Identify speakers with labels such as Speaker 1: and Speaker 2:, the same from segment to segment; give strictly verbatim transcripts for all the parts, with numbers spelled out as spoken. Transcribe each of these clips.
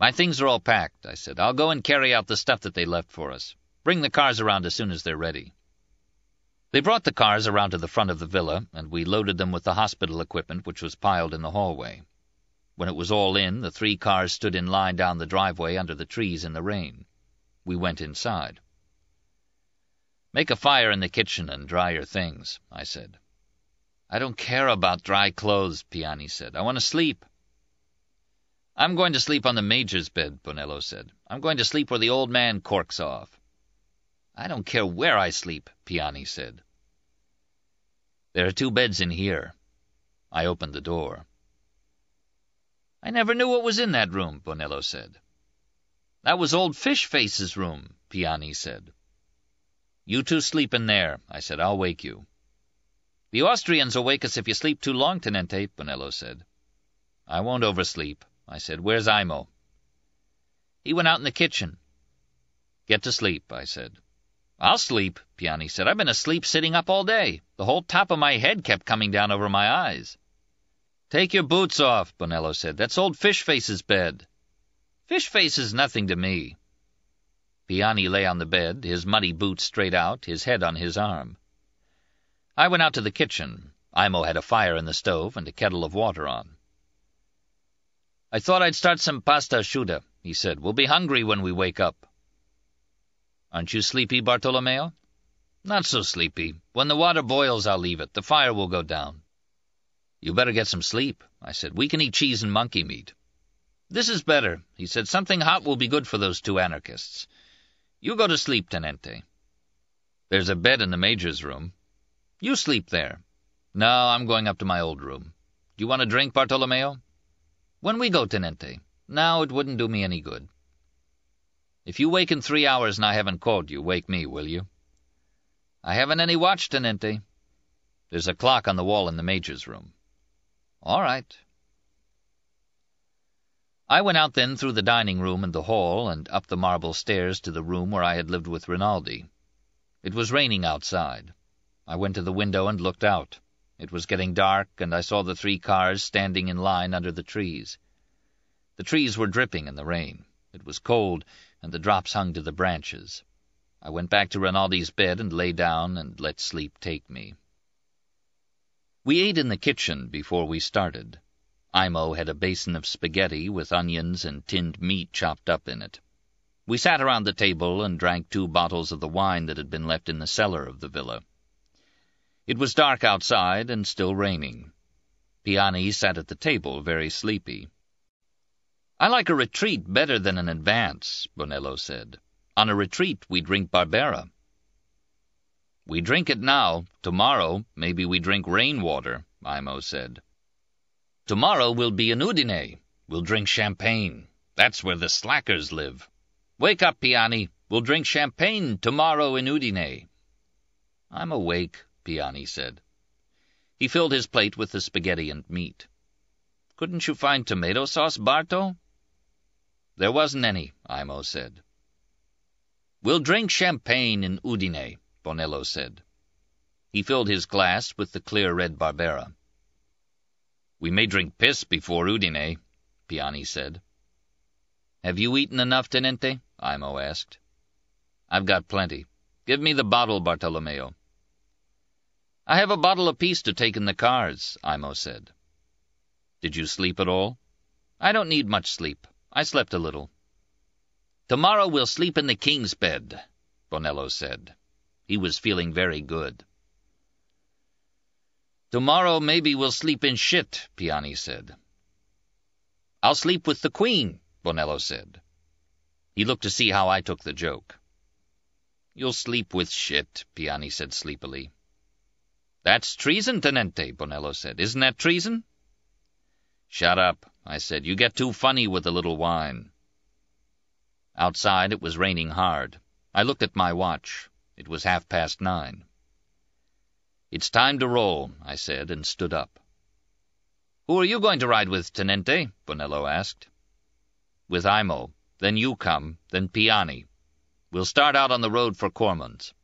Speaker 1: "My things are all packed," I said. "I'll go and carry out the stuff that they left for us. Bring the cars around as soon as they're ready." They brought the cars around to the front of the villa, and we loaded them with the hospital equipment which was piled in the hallway. When it was all in, the three cars stood in line down the driveway under the trees in the rain. We went inside. "Make a fire in the kitchen and dry your things," I said. "I don't care about dry clothes," Piani said. "I want to sleep." "I'm going to sleep on the Major's bed," Bonello said. "I'm going to sleep where the old man corks off." "I don't care where I sleep," Piani said. "There are two beds in here." I opened the door. "I never knew what was in that room," Bonello said. "That was old Fish-Face's room," Piani said. "You two sleep in there," I said. "I'll wake you." "The Austrians will wake us if you sleep too long, Tenente," Bonello said. "I won't oversleep," I said. "Where's Aimo?" "He went out in the kitchen." "Get to sleep," I said. "I'll sleep," Piani said. "I've been asleep sitting up all day. The whole top of my head kept coming down over my eyes." "Take your boots off," Bonello said. "That's old Fish-Face's bed." "Fish-Face is nothing to me." Piani lay on the bed, his muddy boots straight out, his head on his arm. I went out to the kitchen. Aimo had a fire in the stove and a kettle of water on. "I thought I'd start some pasta asciutta," he said. "We'll be hungry when we wake up." "Aren't you sleepy, Bartolomeo?" "Not so sleepy. When the water boils, I'll leave it. The fire will go down." "You better get some sleep," I said. "We can eat cheese and monkey meat." "This is better," he said. "Something hot will be good for those two anarchists. You go to sleep, Tenente." "There's a bed in the Major's room." "You sleep there." "No, I'm going up to my old room. Do you want a drink, Bartolomeo?" "When we go, Tenente." "No, it wouldn't do me any good." "If you wake in three hours and I haven't called you, wake me, will you?" "I haven't any watch, Tenente." "There's a clock on the wall in the Major's room." "All right." I went out then through the dining room and the hall, and up the marble stairs to the room where I had lived with Rinaldi. It was raining outside. I went to the window and looked out. It was getting dark, and I saw the three cars standing in line under the trees. The trees were dripping in the rain. It was cold, and the drops hung to the branches. I went back to Rinaldi's bed and lay down and let sleep take me. We ate in the kitchen before we started. Aimo had a basin of spaghetti with onions and tinned meat chopped up in it. We sat around the table and drank two bottles of the wine that had been left in the cellar of the villa. It was dark outside and still raining. Piani sat at the table, very sleepy. "I like a retreat better than an advance," Bonello said. "On a retreat we drink Barbera." "We drink it now. Tomorrow maybe we drink rainwater," Aimo said. "Tomorrow we'll be in Udine. We'll drink champagne. That's where the slackers live. Wake up, Piani. We'll drink champagne tomorrow in Udine." "I'm awake," Piani said. He filled his plate with the spaghetti and meat. "Couldn't you find tomato sauce, Barto?" "There wasn't any," Aimo said. "We'll drink champagne in Udine," Bonello said. He filled his glass with the clear red Barbera. "We may drink piss before Udine," Piani said. "Have you eaten enough, Tenente?" Aimo asked. "I've got plenty. Give me the bottle, Bartolomeo." "I have a bottle apiece to take in the cars," Aimo said. "Did you sleep at all?" "I don't need much sleep. I slept a little." "Tomorrow we'll sleep in the king's bed," Bonello said. He was feeling very good. "Tomorrow maybe we'll sleep in shit," Piani said. "I'll sleep with the queen," Bonello said. He looked to see how I took the joke. "You'll sleep with shit," Piani said sleepily. "That's treason, Tenente," Bonello said. "Isn't that treason?" "Shut up," I said. "You get too funny with a little wine." Outside it was raining hard. I looked at my watch. It was half past nine. "It's time to roll," I said, and stood up. "Who are you going to ride with, Tenente?" Bonello asked. "With Aimo. Then you come. Then Piani. We'll start out on the road for Cormons."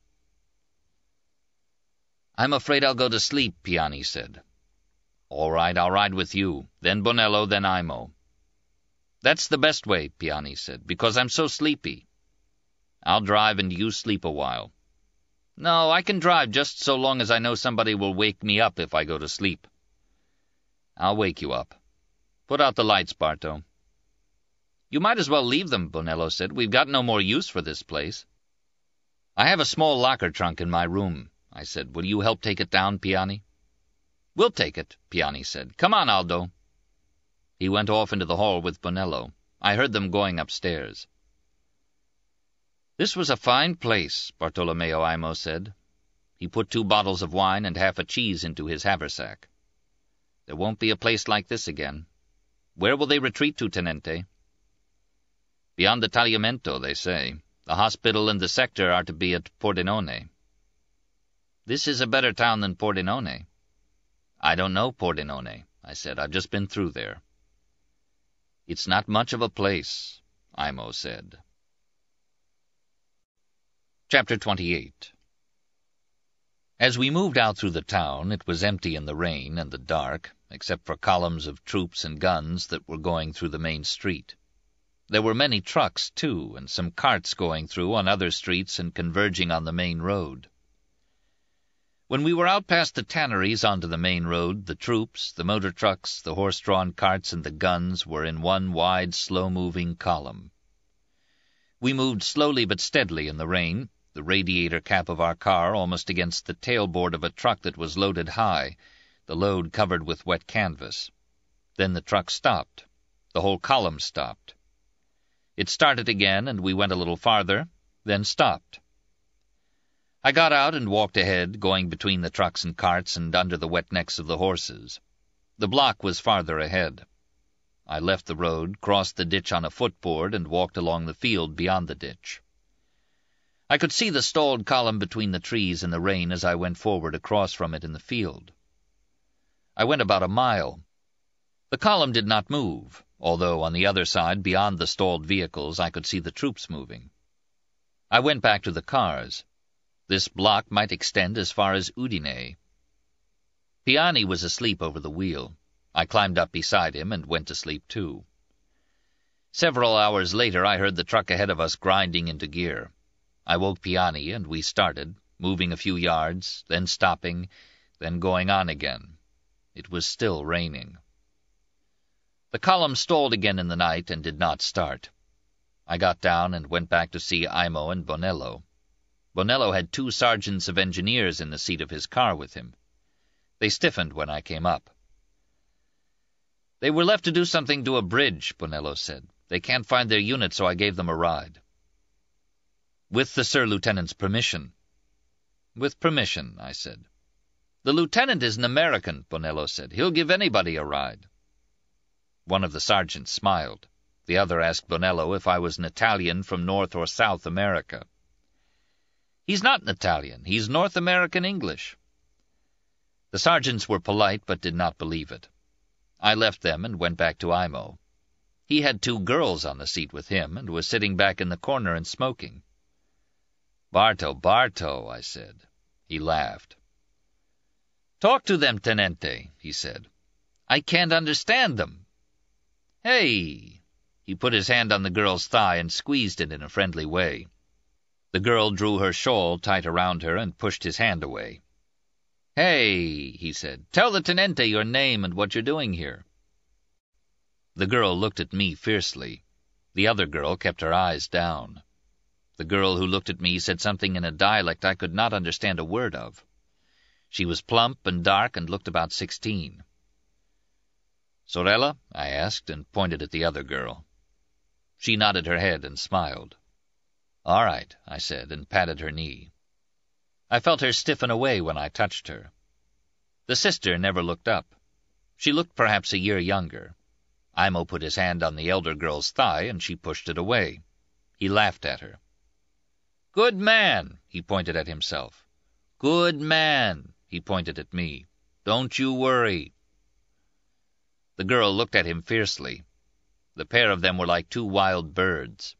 Speaker 1: "I'm afraid I'll go to sleep," Piani said. "All right, I'll ride with you. Then Bonello, then Aimo." "That's the best way," Piani said, "because I'm so sleepy." "I'll drive and you sleep a while." "No, I can drive just so long as I know somebody will wake me up if I go to sleep." "I'll wake you up. Put out the lights, Barto." "You might as well leave them," Bonello said. "We've got no more use for this place." "I have a small locker trunk in my room," I said. "Will you help take it down, Piani?" "We'll take it," Piani said. "Come on, Aldo." He went off into the hall with Bonello. I heard them going upstairs. "This was a fine place," Bartolomeo Aimo said. He put two bottles of wine and half a cheese into his haversack. "There won't be a place like this again. Where will they retreat to, Tenente?" "Beyond the Tagliamento, they say. The hospital and the sector are to be at Pordenone." "This is a better town than Pordenone." "I don't know Pordenone," I said. "I've just been through there." "It's not much of a place," Aimo said. Chapter twenty-eight. As we moved out through the town, it was empty in the rain and the dark, except for columns of troops and guns that were going through the main street. There were many trucks, too, and some carts going through on other streets and converging on the main road. When we were out past the tanneries onto the main road, the troops, the motor trucks, the horse-drawn carts, and the guns were in one wide, slow-moving column. We moved slowly but steadily in the rain, the radiator cap of our car almost against the tailboard of a truck that was loaded high, the load covered with wet canvas. Then the truck stopped. The whole column stopped. It started again, and we went a little farther, then stopped. I got out and walked ahead, going between the trucks and carts and under the wet necks of the horses. The block was farther ahead. I left the road, crossed the ditch on a footboard, and walked along the field beyond the ditch. I could see the stalled column between the trees in the rain as I went forward across from it in the field. I went about a mile. The column did not move, although on the other side, beyond the stalled vehicles, I could see the troops moving. I went back to the cars. This block might extend as far as Udine. Piani was asleep over the wheel. I climbed up beside him and went to sleep too. Several hours later I heard the truck ahead of us grinding into gear. I woke Piani and we started, moving a few yards, then stopping, then going on again. It was still raining. The column stalled again in the night and did not start. I got down and went back to see Aimo and Bonello. Bonello had two sergeants of engineers in the seat of his car with him. They stiffened when I came up. "They were left to do something to a bridge," Bonello said. "They can't find their unit, so I gave them a ride." "With the Sir Lieutenant's permission." "With permission," I said. "The lieutenant is an American," Bonello said. "He'll give anybody a ride." One of the sergeants smiled. The other asked Bonello if I was an Italian from North or South America. "He's not an Italian. He's North American English." The sergeants were polite, but did not believe it. I left them and went back to Aimo. He had two girls on the seat with him, and was sitting back in the corner and smoking. "Barto, Barto," I said. He laughed. "Talk to them, Tenente," he said. "I can't understand them." "Hey!" He put his hand on the girl's thigh and squeezed it in a friendly way. The girl drew her shawl tight around her and pushed his hand away. "Hey," he said, "tell the Tenente your name and what you're doing here." The girl looked at me fiercely. The other girl kept her eyes down. The girl who looked at me said something in a dialect I could not understand a word of. She was plump and dark and looked about sixteen. "Sorella?" I asked, and pointed at the other girl. She nodded her head and smiled. "All right," I said, and patted her knee. I felt her stiffen away when I touched her. The sister never looked up. She looked perhaps a year younger. Aimo put his hand on the elder girl's thigh, and she pushed it away. He laughed at her. "Good man," he pointed at himself. "Good man," he pointed at me. "Don't you worry." The girl looked at him fiercely. The pair of them were like two wild birds.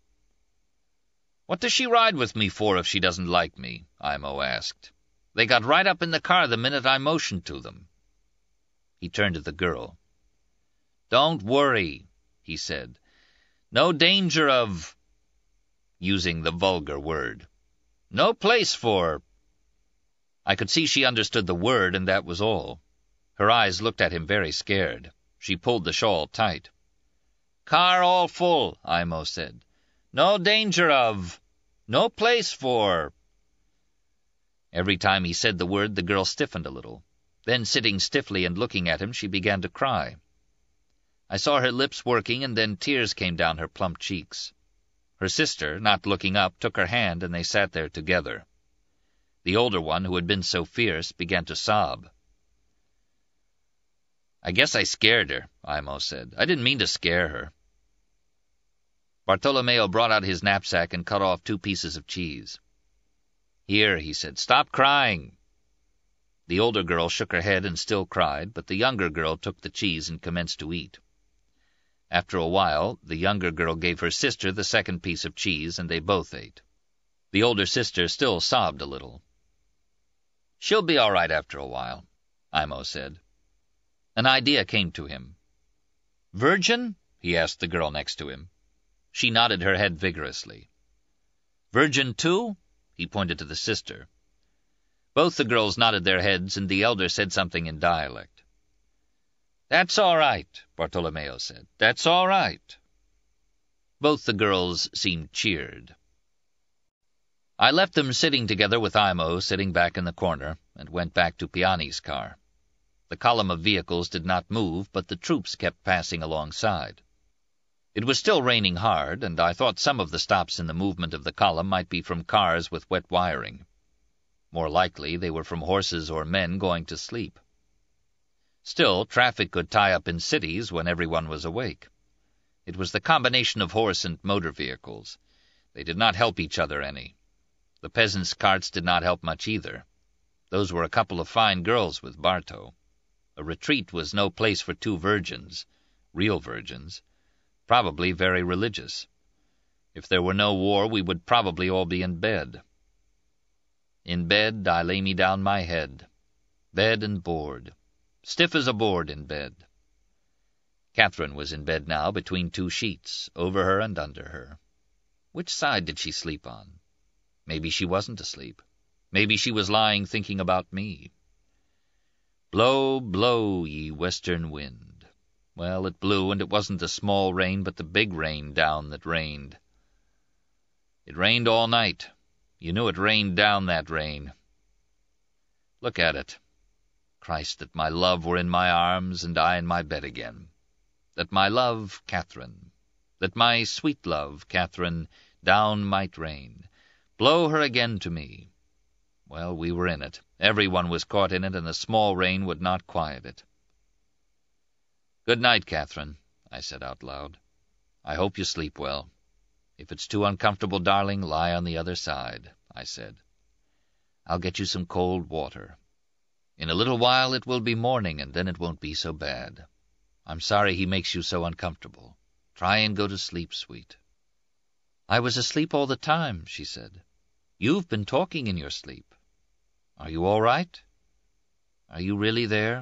Speaker 1: "What does she ride with me for if she doesn't like me?" Aimo asked. "They got right up in the car the minute I motioned to them." He turned to the girl. "Don't worry," he said. No danger of... using the vulgar word. No place for... I could see she understood the word, and that was all. Her eyes looked at him very scared. She pulled the shawl tight. Car all full, Imo said. No danger of... no place for... Every time he said the word, the girl stiffened a little. Then, sitting stiffly and looking at him, she began to cry. I saw her lips working, and then tears came down her plump cheeks. Her sister, not looking up, took her hand, and they sat there together. The older one, who had been so fierce, began to sob. I guess I scared her, Imo said. I didn't mean to scare her. Bartolomeo brought out his knapsack and cut off two pieces of cheese. Here, he said, stop crying. The older girl shook her head and still cried, but the younger girl took the cheese and commenced to eat. After a while, the younger girl gave her sister the second piece of cheese, and they both ate. The older sister still sobbed a little. She'll be all right after a while, Imo said. An idea came to him. Virgin? He asked the girl next to him. She nodded her head vigorously. Virgin too? He pointed to the sister. Both the girls nodded their heads, and the elder said something in dialect. That's all right, Bartolomeo said. That's all right. Both the girls seemed cheered. I left them sitting together with Imo sitting back in the corner, and went back to Piani's car. The column of vehicles did not move, but the troops kept passing alongside. It was still raining hard, and I thought some of the stops in the movement of the column might be from cars with wet wiring. More likely, they were from horses or men going to sleep. Still, traffic could tie up in cities when everyone was awake. It was the combination of horse and motor vehicles. They did not help each other any. The peasants' carts did not help much either. Those were a couple of fine girls with Barto. A retreat was no place for two virgins, real virgins, probably very religious. If there were no war, we would probably all be in bed. In bed, I lay me down my head, bed and board, stiff as a board in bed. Catherine was in bed now, between two sheets, over her and under her. Which side did she sleep on? Maybe she wasn't asleep. Maybe she was lying thinking about me. Blow, blow, ye western wind. Well, it blew, and it wasn't the small rain, but the big rain down that rained. It rained all night. You knew it rained down, that rain. Look at it. Christ, that my love were in my arms, and I in my bed again. That my love, Catherine, that my sweet love, Catherine, down might rain. Blow her again to me. Well, we were in it. Everyone was caught in it, and the small rain would not quiet it. Good night, Catherine, I said out loud. I hope you sleep well. If it's too uncomfortable, darling, lie on the other side, I said. I'll get you some cold water. In a little while it will be morning, and then it won't be so bad. I'm sorry he makes you so uncomfortable. Try and go to sleep, sweet. I was asleep all the time, she said. You've been talking in your sleep. Are you all right? Are you really there?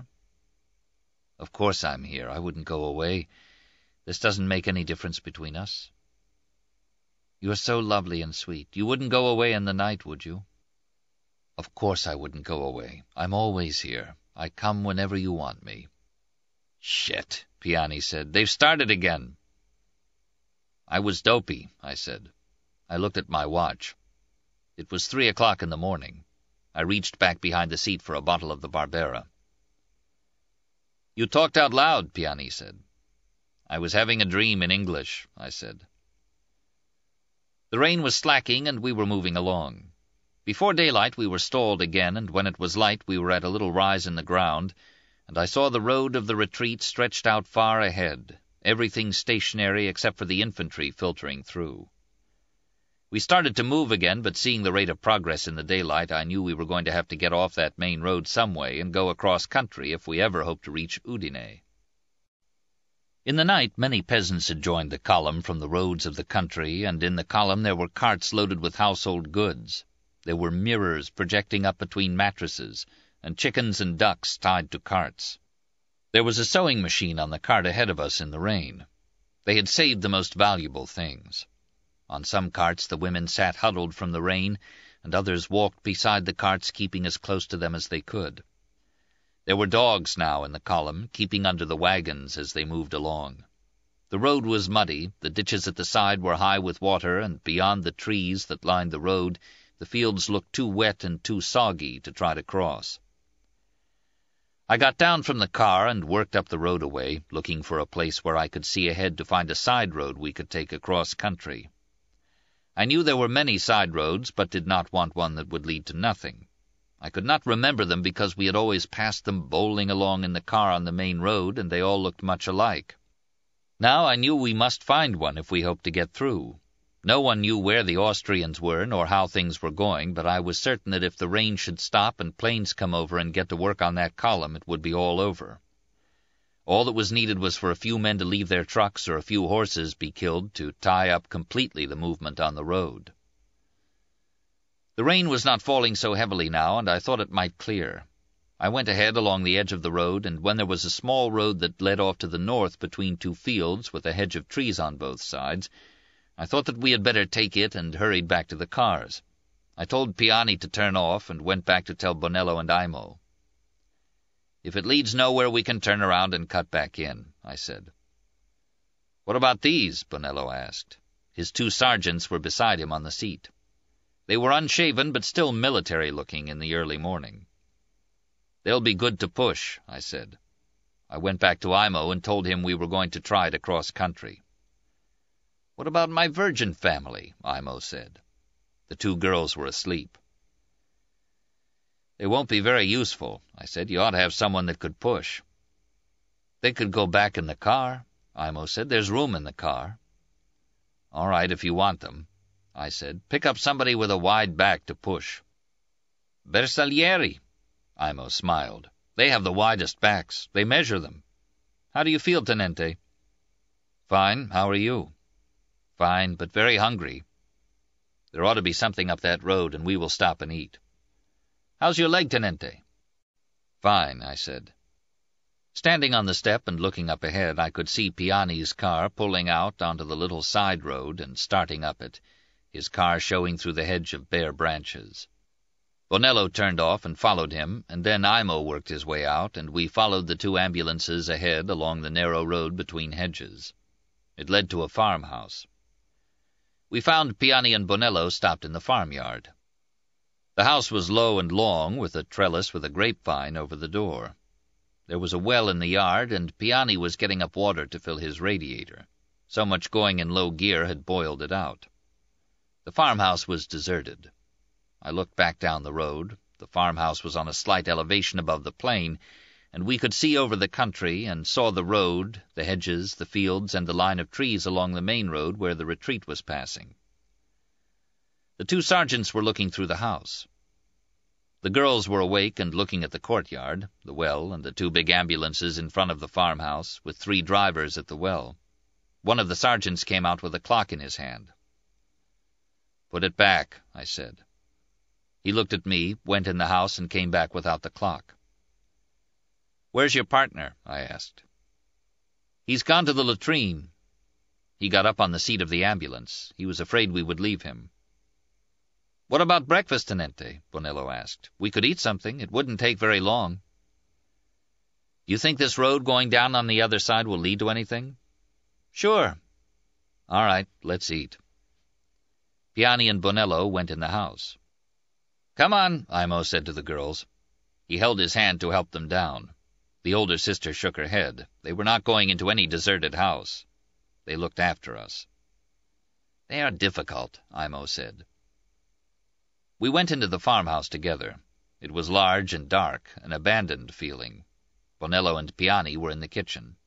Speaker 1: Of course I'm here. I wouldn't go away. This doesn't make any difference between us. You're so lovely and sweet. You wouldn't go away in the night, would you? Of course I wouldn't go away. I'm always here. I come whenever you want me. Shit, Piani said. They've started again. I was dopey, I said. I looked at my watch. It was three o'clock in the morning. I reached back behind the seat for a bottle of the Barbera. You talked out loud, Piani said. I was having a dream in English, I said. The rain was slacking, and we were moving along. Before daylight we were stalled again, and when it was light we were at a little rise in the ground, and I saw the road of the retreat stretched out far ahead, everything stationary except for the infantry filtering through. We started to move again, but seeing the rate of progress in the daylight, I knew we were going to have to get off that main road some way and go across country if we ever hoped to reach Udine. In the night, many peasants had joined the column from the roads of the country, and in the column there were carts loaded with household goods. There were mirrors projecting up between mattresses, and chickens and ducks tied to carts. There was a sewing machine on the cart ahead of us in the rain. They had saved the most valuable things. On some carts the women sat huddled from the rain, and others walked beside the carts, keeping as close to them as they could. There were dogs now in the column, keeping under the wagons as they moved along. The road was muddy, the ditches at the side were high with water, and beyond the trees that lined the road, the fields looked too wet and too soggy to try to cross. I got down from the car and worked up the road a way, looking for a place where I could see ahead to find a side road we could take across country. I knew there were many side roads, but did not want one that would lead to nothing. I could not remember them because we had always passed them bowling along in the car on the main road, and they all looked much alike. Now I knew we must find one if we hoped to get through. No one knew where the Austrians were nor how things were going, but I was certain that if the rain should stop and planes come over and get to work on that column, it would be all over. All that was needed was for a few men to leave their trucks or a few horses be killed to tie up completely the movement on the road. The rain was not falling so heavily now, and I thought it might clear. I went ahead along the edge of the road, and when there was a small road that led off to the north between two fields with a hedge of trees on both sides, I thought that we had better take it and hurried back to the cars. I told Piani to turn off and went back to tell Bonello and Aimo. "If it leads nowhere, we can turn around and cut back in," I said. "What about these?" Bonello asked. His two sergeants were beside him on the seat. They were unshaven but still military-looking in the early morning. "They'll be good to push," I said. I went back to Aimo and told him we were going to try to cross country. "What about my virgin family?" Aimo said. The two girls were asleep. "They won't be very useful," I said. "You ought to have someone that could push." "They could go back in the car," Aimo said. "There's room in the car." "All right, if you want them," I said. "Pick up somebody with a wide back to push." "Bersaglieri," Aimo smiled. "They have the widest backs. They measure them. How do you feel, Tenente?" "Fine. How are you?" "Fine, but very hungry. There ought to be something up that road, and we will stop and eat." "How's your leg, Tenente?" "Fine," I said. Standing on the step and looking up ahead, I could see Piani's car pulling out onto the little side road and starting up it, his car showing through the hedge of bare branches. Bonello turned off and followed him, and then Aimo worked his way out, and we followed the two ambulances ahead along the narrow road between hedges. It led to a farmhouse. We found Piani and Bonello stopped in the farmyard. The house was low and long, with a trellis with a grapevine over the door. There was a well in the yard, and Piani was getting up water to fill his radiator. So much going in low gear had boiled it out. The farmhouse was deserted. I looked back down the road. The farmhouse was on a slight elevation above the plain, and we could see over the country and saw the road, the hedges, the fields, and the line of trees along the main road where the retreat was passing. The two sergeants were looking through the house. The girls were awake and looking at the courtyard, the well, and the two big ambulances in front of the farmhouse, with three drivers at the well. One of the sergeants came out with a clock in his hand. "Put it back," I said. He looked at me, went in the house, and came back without the clock. "Where's your partner?" I asked. "He's gone to the latrine." He got up on the seat of the ambulance. He was afraid we would leave him. "What about breakfast, Tenente?" Bonello asked. "We could eat something. It wouldn't take very long." "You think this road going down on the other side will lead to anything?" "Sure." "All right, let's eat." Piani and Bonello went in the house. "Come on," Aimo said to the girls. He held his hand to help them down. The older sister shook her head. They were not going into any deserted house. They looked after us. "They are difficult," Aimo said. We went into the farmhouse together. It was large and dark, an abandoned feeling. Bonello and Piani were in the kitchen.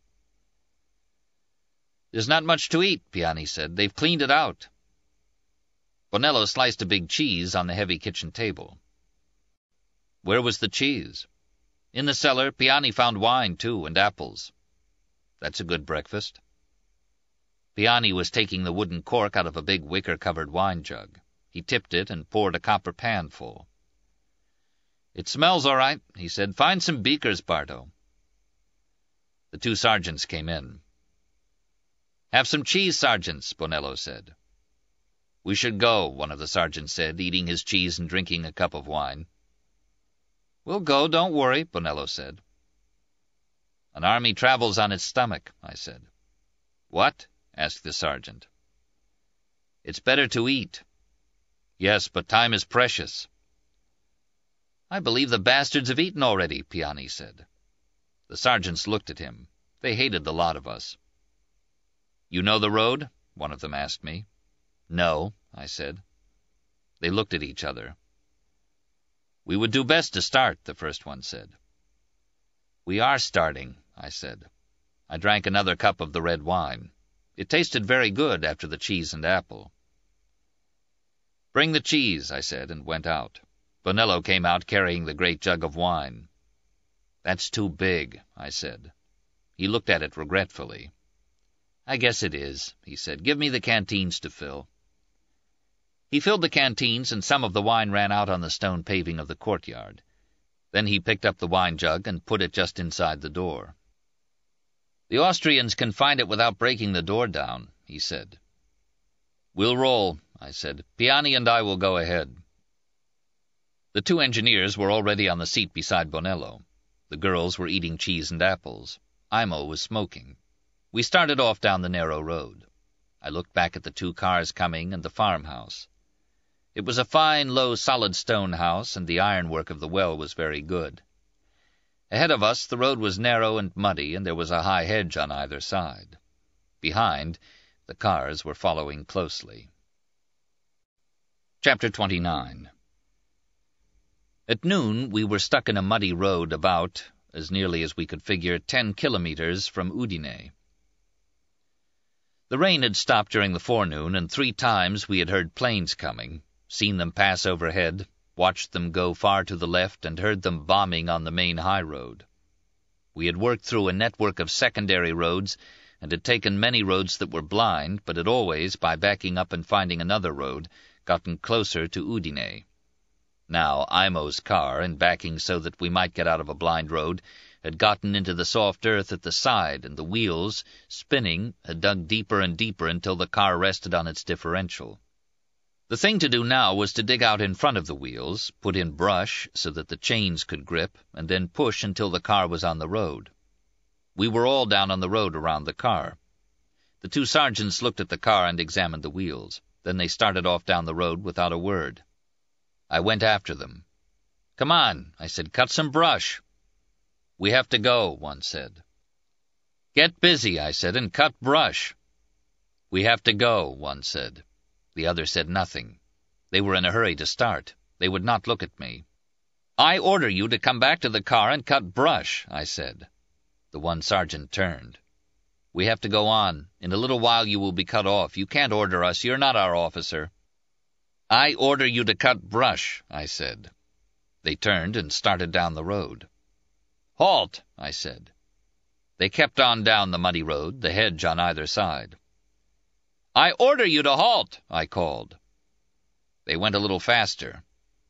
Speaker 1: "There's not much to eat," Piani said. "They've cleaned it out." Bonello sliced a big cheese on the heavy kitchen table. "Where was the cheese?" "In the cellar. Piani found wine, too, and apples." "That's a good breakfast." Piani was taking the wooden cork out of a big wicker-covered wine jug. He tipped it and poured a copper pan full. "It smells all right," he said. "Find some beakers, Bardo." The two sergeants came in. "Have some cheese, sergeants," Bonello said. "We should go," one of the sergeants said, eating his cheese and drinking a cup of wine. "We'll go, don't worry," Bonello said. "An army travels on its stomach," I said. "What?" asked the sergeant. "It's better to eat." "Yes, but time is precious." "I believe the bastards have eaten already," Piani said. The sergeants looked at him. They hated the lot of us. "You know the road?" one of them asked me. "No," I said. They looked at each other. "We would do best to start," the first one said. "We are starting," I said. I drank another cup of the red wine. It tasted very good after the cheese and apple. "Bring the cheese," I said, and went out. Bonello came out carrying the great jug of wine. "That's too big," I said. He looked at it regretfully. "I guess it is," he said. "Give me the canteens to fill." He filled the canteens, and some of the wine ran out on the stone paving of the courtyard. Then he picked up the wine jug and put it just inside the door. "The Austrians can find it without breaking the door down," he said. "We'll roll," I said. "Piani and I will go ahead." The two engineers were already on the seat beside Bonello. The girls were eating cheese and apples. Imo was smoking. We started off down the narrow road. I looked back at the two cars coming and the farmhouse. It was a fine, low, solid stone house, and the ironwork of the well was very good. Ahead of us the road was narrow and muddy, and there was a high hedge on either side. Behind, the cars were following closely. Chapter twenty-nine. At noon we were stuck in a muddy road about, as nearly as we could figure, ten kilometers from Udine. The rain had stopped during the forenoon, and three times we had heard planes coming, seen them pass overhead, watched them go far to the left, and heard them bombing on the main high road. We had worked through a network of secondary roads, and had taken many roads that were blind, but had always, by backing up and finding another road, gotten closer to Udine. Now Imo's car, in backing so that we might get out of a blind road, had gotten into the soft earth at the side, and the wheels, spinning, had dug deeper and deeper until the car rested on its differential. The thing to do now was to dig out in front of the wheels, put in brush so that the chains could grip, and then push until the car was on the road. We were all down on the road around the car. The two sergeants looked at the car and examined the wheels. Then they started off down the road without a word. I went after them. "Come on," I said, "cut some brush." "We have to go," one said. "Get busy," I said, "and cut brush." "We have to go," one said. The other said nothing. They were in a hurry to start. They would not look at me. "I order you to come back to the car and cut brush," I said. The one sergeant turned. "We have to go on. In a little while you will be cut off. You can't order us. You're not our officer." "I order you to cut brush," I said. They turned and started down the road. "Halt," I said. They kept on down the muddy road, the hedge on either side. "I order you to halt," I called. They went a little faster.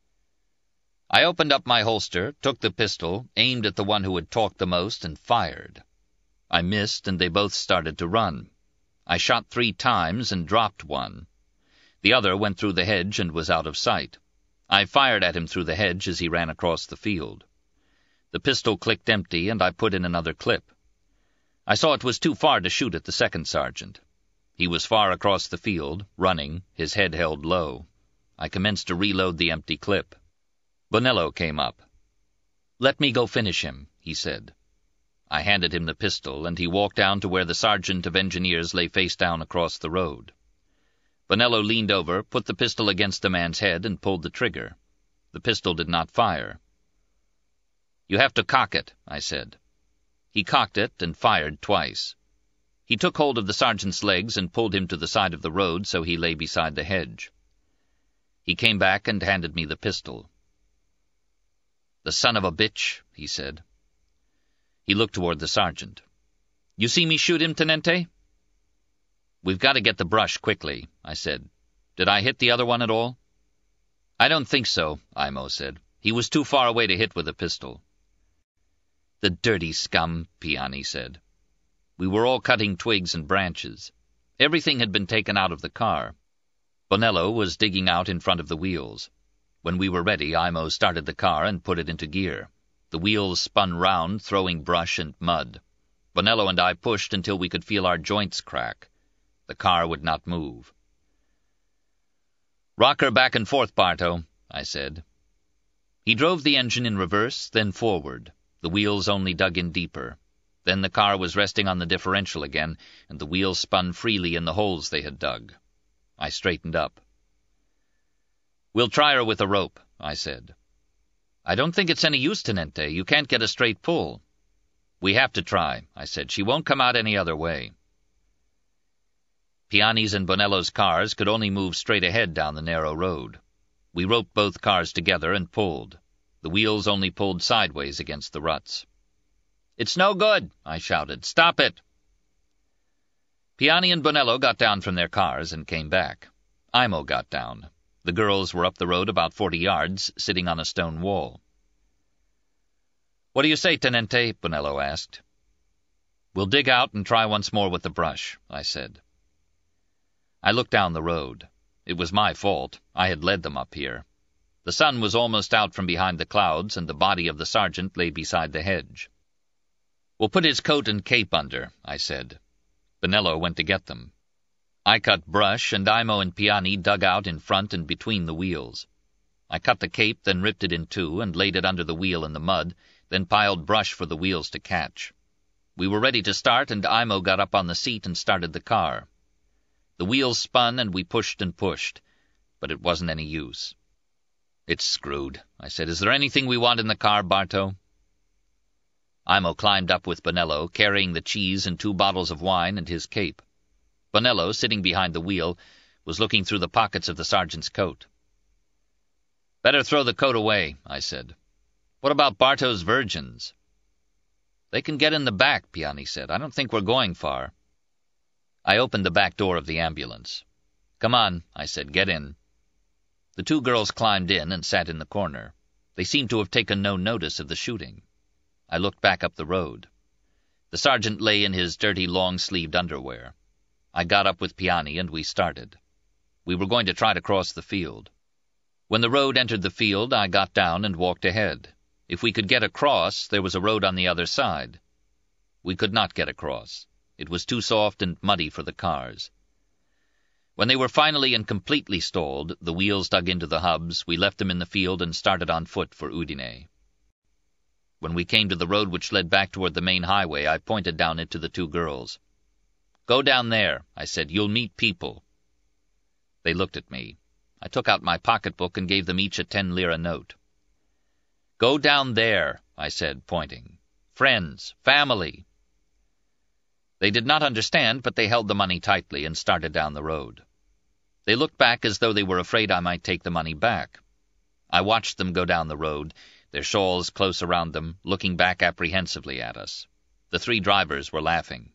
Speaker 1: I opened up my holster, took the pistol, aimed at the one who had talked the most, and fired. I missed, and they both started to run. I shot three times and dropped one. The other went through the hedge and was out of sight. I fired at him through the hedge as he ran across the field. The pistol clicked empty, and I put in another clip. I saw it was too far to shoot at the second sergeant. He was far across the field, running, his head held low. I commenced to reload the empty clip. Bonello came up. "Let me go finish him," he said. I handed him the pistol, and he walked down to where the sergeant of engineers lay face down across the road. Bonello leaned over, put the pistol against the man's head, and pulled the trigger. The pistol did not fire. "You have to cock it," I said. He cocked it and fired twice. He took hold of the sergeant's legs and pulled him to the side of the road so he lay beside the hedge. He came back and handed me the pistol. "The son of a bitch," he said. He looked toward the sergeant. "You see me shoot him, Tenente?" "We've got to get the brush quickly," I said. "Did I hit the other one at all?" "I don't think so," Imo said. "He was too far away to hit with a pistol." "The dirty scum," Piani said. We were all cutting twigs and branches. Everything had been taken out of the car. Bonello was digging out in front of the wheels. When we were ready, Imo started the car and put it into gear. The wheels spun round, throwing brush and mud. Bonello and I pushed until we could feel our joints crack. The car would not move. "Rock her back and forth, Bartow," I said. He drove the engine in reverse, then forward. The wheels only dug in deeper. Then the car was resting on the differential again, and the wheels spun freely in the holes they had dug. I straightened up. "We'll try her with a rope," I said. "I don't think it's any use, Tenente. You can't get a straight pull." "We have to try," I said. "She won't come out any other way." Piani's and Bonello's cars could only move straight ahead down the narrow road. We roped both cars together and pulled. The wheels only pulled sideways against the ruts. "It's no good," I shouted. "Stop it." Piani and Bonello got down from their cars and came back. Imo got down. The girls were up the road about forty yards, sitting on a stone wall. "What do you say, Tenente?" Bonello asked. "We'll dig out and try once more with the brush," I said. I looked down the road. It was my fault. I had led them up here. The sun was almost out from behind the clouds, and the body of the sergeant lay beside the hedge. "We'll put his coat and cape under," I said. Bonello went to get them. I cut brush, and Imo and Piani dug out in front and between the wheels. I cut the cape, then ripped it in two, and laid it under the wheel in the mud, then piled brush for the wheels to catch. We were ready to start, and Imo got up on the seat and started the car. The wheels spun, and we pushed and pushed, but it wasn't any use. "It's screwed," I said. "Is there anything we want in the car, Bartow?" Imo climbed up with Bonello, carrying the cheese and two bottles of wine and his cape. Bonello, sitting behind the wheel, was looking through the pockets of the sergeant's coat. "Better throw the coat away," I said. "What about Bartow's virgins?" "They can get in the back," Piani said. "I don't think we're going far." I opened the back door of the ambulance. "Come on," I said. "Get in." The two girls climbed in and sat in the corner. They seemed to have taken no notice of the shooting. I looked back up the road. The sergeant lay in his dirty long-sleeved underwear. I got up with Piani and we started. We were going to try to cross the field. When the road entered the field, I got down and walked ahead. If we could get across, there was a road on the other side. We could not get across. It was too soft and muddy for the cars. When they were finally and completely stalled, the wheels dug into the hubs, we left them in the field and started on foot for Udine. When we came to the road which led back toward the main highway, I pointed down it to the two girls. "Go down there," I said. "You'll meet people." They looked at me. I took out my pocketbook and gave them each a ten lira note. "Go down there," I said, pointing. "Friends, family." They did not understand, but they held the money tightly and started down the road. They looked back as though they were afraid I might take the money back. I watched them go down the road, their shawls close around them, looking back apprehensively at us. The three drivers were laughing.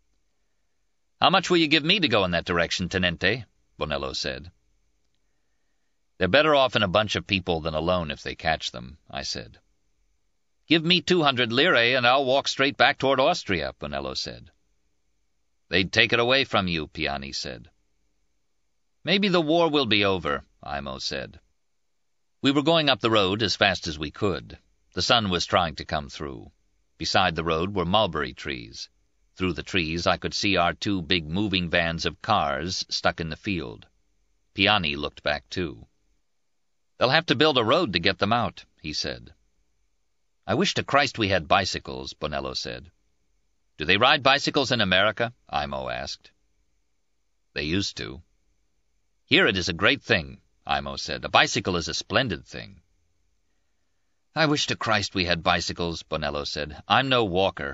Speaker 1: "How much will you give me to go in that direction, Tenente?" Bonello said. "They're better off in a bunch of people than alone if they catch them," I said. "Give me two hundred lire and I'll walk straight back toward Austria," Bonello said. "They'd take it away from you," Piani said. "Maybe the war will be over," Imo said. We were going up the road as fast as we could. The sun was trying to come through. Beside the road were mulberry trees. Through the trees I could see our two big moving vans of cars stuck in the field. Piani looked back too. "They'll have to build a road to get them out," he said. "I wish to Christ we had bicycles," Bonello said. "Do they ride bicycles in America?" Imo asked. "They used to." "Here it is a great thing," Imo said. "A bicycle is a splendid thing." "I wish to Christ we had bicycles," Bonello said. "I'm no walker."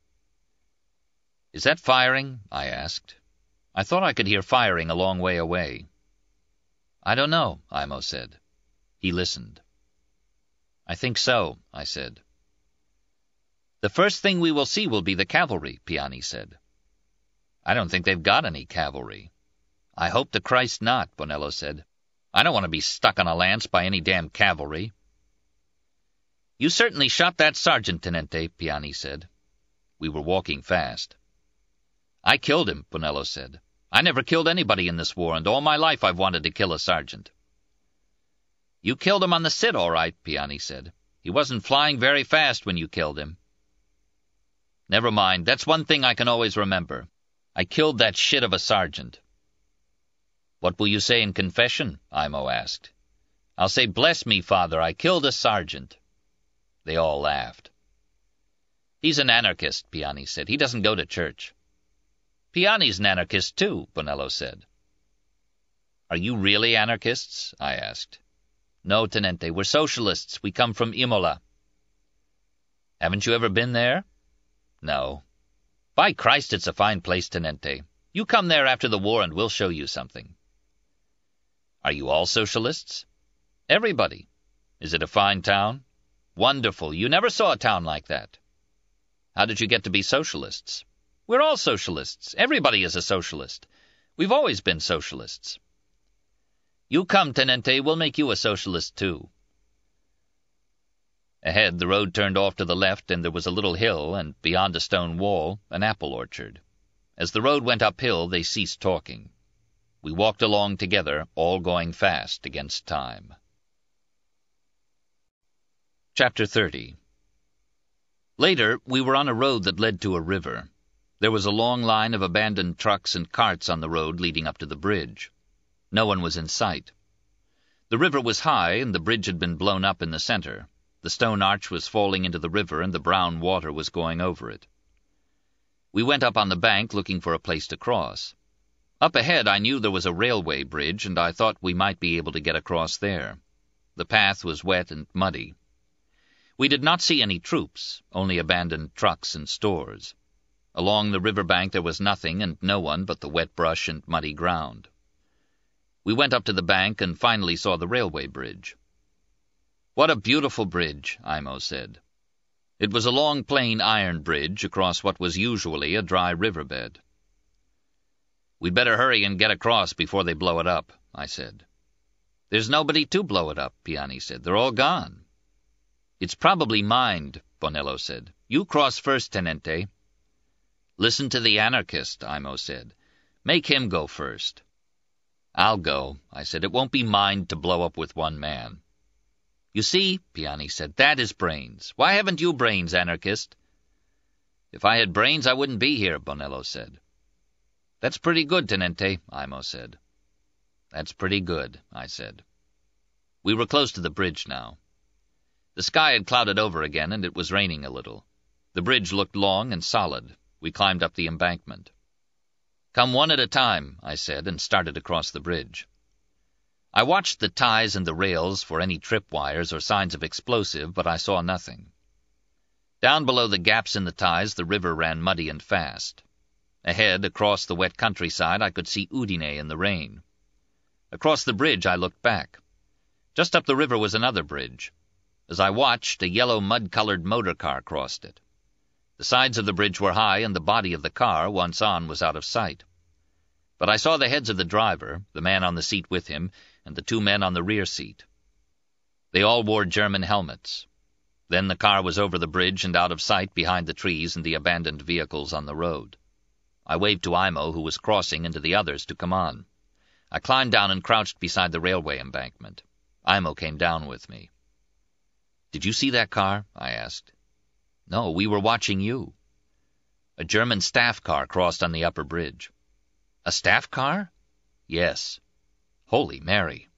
Speaker 1: "Is that firing?" I asked. I thought I could hear firing a long way away. "I don't know," Imo said. He listened. "I think so," I said. "The first thing we will see will be the cavalry," Piani said. "I don't think they've got any cavalry." "I hope to Christ not," Bonello said. "I don't want to be stuck on a lance by any damn cavalry." "You certainly shot that sergeant, Tenente," Piani said. We were walking fast. "I killed him," Bonello said. I never killed anybody in this war, and all my life I've wanted to kill a sergeant. You killed him on the sit, all right, Piani said. He wasn't flying very fast when you killed him. Never mind, that's one thing I can always remember. I killed that shit of a sergeant. What will you say in confession? Imo asked. I'll say, bless me, father, I killed a sergeant. They all laughed. He's an anarchist, Piani said. He doesn't go to church. Piani's an anarchist, too, Bonello said. Are you really anarchists? I asked. No, Tenente, we're socialists. We come from Imola. Haven't you ever been there? No. By Christ, it's a fine place, Tenente. You come there after the war and we'll show you something. Are you all socialists? Everybody. Is it a fine town? Wonderful. You never saw a town like that. How did you get to be socialists? We're all socialists. Everybody is a socialist. We've always been socialists. You come, Tenente, we'll make you a socialist, too. Ahead, the road turned off to the left, and there was a little hill, and beyond a stone wall, an apple orchard. As the road went uphill, they ceased talking. We walked along together, all going fast against time. Chapter thirty. Later, we were on a road that led to a river. There was a long line of abandoned trucks and carts on the road leading up to the bridge. No one was in sight. The river was high, and the bridge had been blown up in the center. The stone arch was falling into the river, and the brown water was going over it. We went up on the bank looking for a place to cross. Up ahead I knew there was a railway bridge, and I thought we might be able to get across there. The path was wet and muddy. We did not see any troops, only abandoned trucks and stores. Along the river bank there was nothing and no one but the wet brush and muddy ground. We went up to the bank and finally saw the railway bridge. What a beautiful bridge, Imo said. It was a long plain iron bridge across what was usually a dry riverbed. We'd better hurry and get across before they blow it up, I said. There's nobody to blow it up, Piani said. They're all gone. It's probably mined, Bonello said. You cross first, Tenente. Listen to the anarchist, Imo said. Make him go first. I'll go, I said. It won't be mined to blow up with one man. You see, Piani said, that is brains. Why haven't you brains, anarchist? If I had brains, I wouldn't be here, Bonello said. That's pretty good, Tenente, Imo said. That's pretty good, I said. We were close to the bridge now. The sky had clouded over again, and it was raining a little. The bridge looked long and solid. We climbed up the embankment. Come one at a time, I said, and started across the bridge. I watched the ties and the rails for any tripwires or signs of explosive, but I saw nothing. Down below the gaps in the ties, the river ran muddy and fast. Ahead, across the wet countryside, I could see Udine in the rain. Across the bridge, I looked back. Just up the river was another bridge. As I watched, a yellow mud-colored motor car crossed it. The sides of the bridge were high, and the body of the car, once on, was out of sight. But I saw the heads of the driver, the man on the seat with him, and the two men on the rear seat. They all wore German helmets. Then the car was over the bridge and out of sight behind the trees and the abandoned vehicles on the road. I waved to Imo, who was crossing, and to the others to come on. I climbed down and crouched beside the railway embankment. Imo came down with me. "Did you see that car?" I asked. "No, we were watching you." A German staff car crossed on the upper bridge. "A staff car?" "Yes." Holy Mary.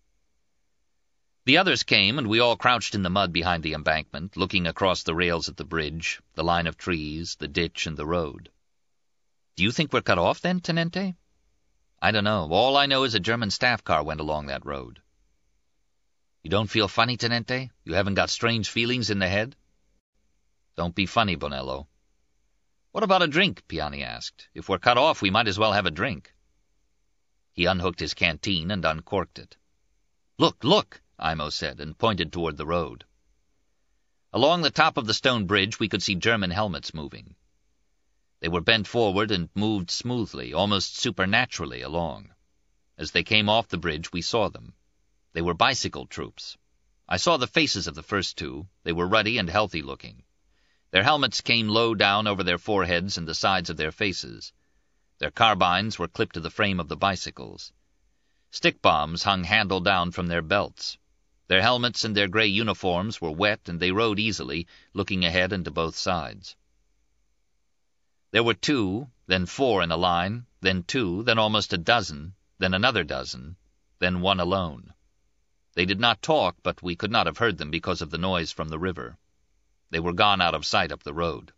Speaker 1: The others came, and we all crouched in the mud behind the embankment, looking across the rails at the bridge, the line of trees, the ditch, and the road. "Do you think we're cut off, then, Tenente?" "I don't know. All I know is a German staff car went along that road." "You don't feel funny, Tenente? You haven't got strange feelings in the head?" "Don't be funny, Bonello." "What about a drink?" Piani asked. "If we're cut off, we might as well have a drink." He unhooked his canteen and uncorked it. "Look, look!" Imo said, and pointed toward the road. Along the top of the stone bridge we could see German helmets moving. They were bent forward and moved smoothly, almost supernaturally, along. As they came off the bridge, we saw them. They were bicycle troops. I saw the faces of the first two. They were ruddy and healthy-looking. Their helmets came low down over their foreheads and the sides of their faces. Their carbines were clipped to the frame of the bicycles. Stick bombs hung handle down from their belts. Their helmets and their gray uniforms were wet, and they rode easily, looking ahead and to both sides. There were two, then four in a line, then two, then almost a dozen, then another dozen, then one alone. They did not talk, but we could not have heard them because of the noise from the river. They were gone out of sight up the road.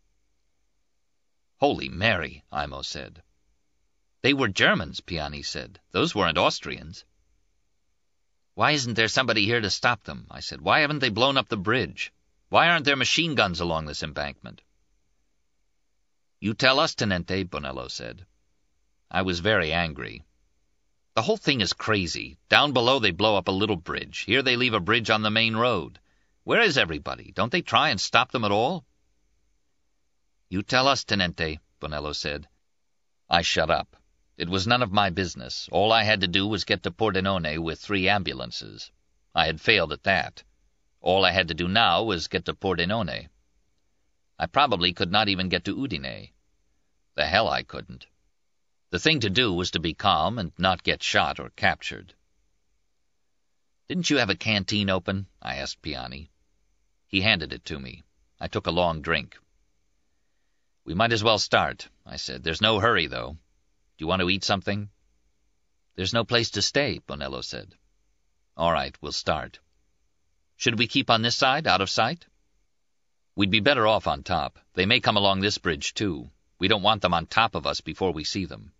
Speaker 1: "Holy Mary," Imo said. "They were Germans," Piani said. "Those weren't Austrians." "Why isn't there somebody here to stop them?" I said. "Why haven't they blown up the bridge? Why aren't there machine guns along this embankment?" "You tell us, Tenente," Bonello said. I was very angry. "The whole thing is crazy. Down below they blow up a little bridge. Here they leave a bridge on the main road. Where is everybody? Don't they try and stop them at all?" "You tell us, Tenente," Bonello said. I shut up. It was none of my business. All I had to do was get to Pordenone with three ambulances. I had failed at that. All I had to do now was get to Pordenone. I probably could not even get to Udine. The hell I couldn't. The thing to do was to be calm and not get shot or captured. "Didn't you have a canteen open?" I asked Piani. He handed it to me. I took a long drink. "We might as well start," I said. "There's no hurry, though. Do you want to eat something?" "There's no place to stay," Bonello said. "All right, we'll start. Should we keep on this side, out of sight?" "We'd be better off on top. They may come along this bridge, too. We don't want them on top of us before we see them."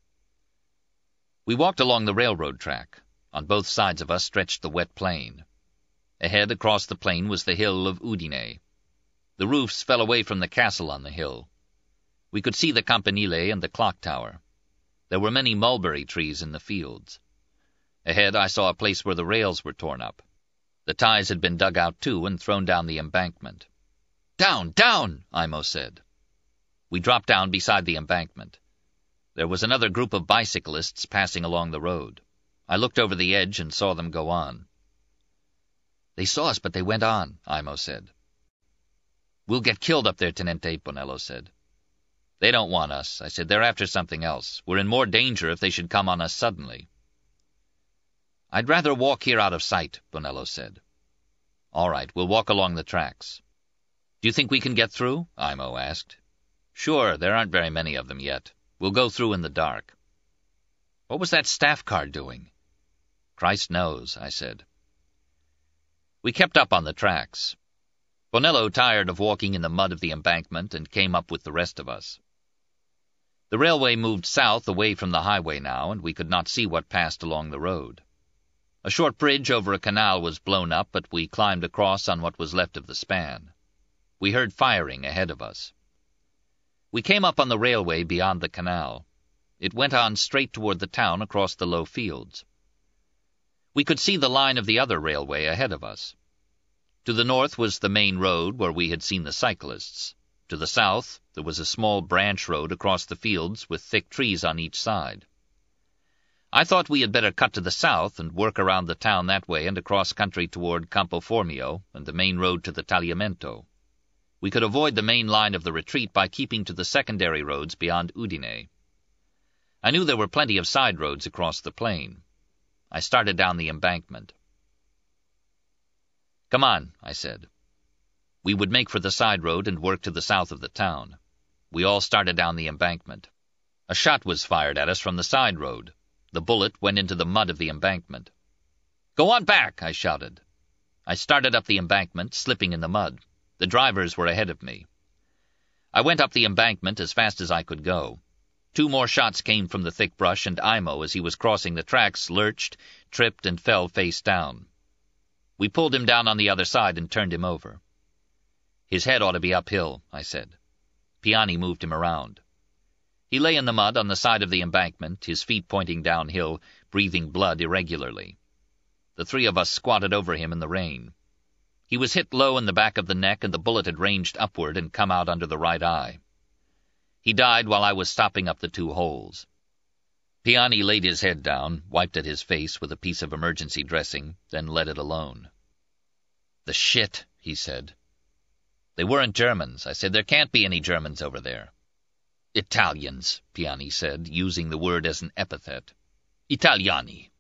Speaker 1: We walked along the railroad track. On both sides of us stretched the wet plain. Ahead, across the plain, was the hill of Udine. The roofs fell away from the castle on the hill. We could see the campanile and the clock tower. There were many mulberry trees in the fields. Ahead I saw a place where the rails were torn up. The ties had been dug out too and thrown down the embankment. "Down, down!" Imo said. We dropped down beside the embankment. There was another group of bicyclists passing along the road. I looked over the edge and saw them go on. "They saw us, but they went on," Imo said. "We'll get killed up there, Tenente," Bonello said. "They don't want us," I said. "They're after something else. We're in more danger if they should come on us suddenly." "I'd rather walk here out of sight," Bonello said. "All right, we'll walk along the tracks." "Do you think we can get through?" Imo asked. "Sure, there aren't very many of them yet. We'll go through in the dark." "What was that staff car doing?" "Christ knows," I said. We kept up on the tracks. Bonello tired of walking in the mud of the embankment and came up with the rest of us. The railway moved south away from the highway now, and we could not see what passed along the road. A short bridge over a canal was blown up, but we climbed across on what was left of the span. We heard firing ahead of us. We came up on the railway beyond the canal. It went on straight toward the town across the low fields. We could see the line of the other railway ahead of us. To the north was the main road where we had seen the cyclists. To the south there was a small branch road across the fields with thick trees on each side. I thought we had better cut to the south and work around the town that way and across country toward Campo Formio and the main road to the Tagliamento. We could avoid the main line of the retreat by keeping to the secondary roads beyond Udine. I knew there were plenty of side roads across the plain. I started down the embankment. "Come on," I said. We would make for the side road and work to the south of the town. We all started down the embankment. A shot was fired at us from the side road. The bullet went into the mud of the embankment. "Go on back!" I shouted. I started up the embankment, slipping in the mud. The drivers were ahead of me. I went up the embankment as fast as I could go. Two more shots came from the thick brush, and Imo, as he was crossing the tracks, lurched, tripped, and fell face down. We pulled him down on the other side and turned him over. "His head ought to be uphill," I said. Piani moved him around. He lay in the mud on the side of the embankment, his feet pointing downhill, breathing blood irregularly. The three of us squatted over him in the rain. He was hit low in the back of the neck, and the bullet had ranged upward and come out under the right eye. He died while I was stopping up the two holes. Piani laid his head down, wiped at his face with a piece of emergency dressing, then let it alone. "The shit," he said. "They weren't Germans," I said. "There can't be any Germans over there." Italians, Piani said, using the word as an epithet. Italiani.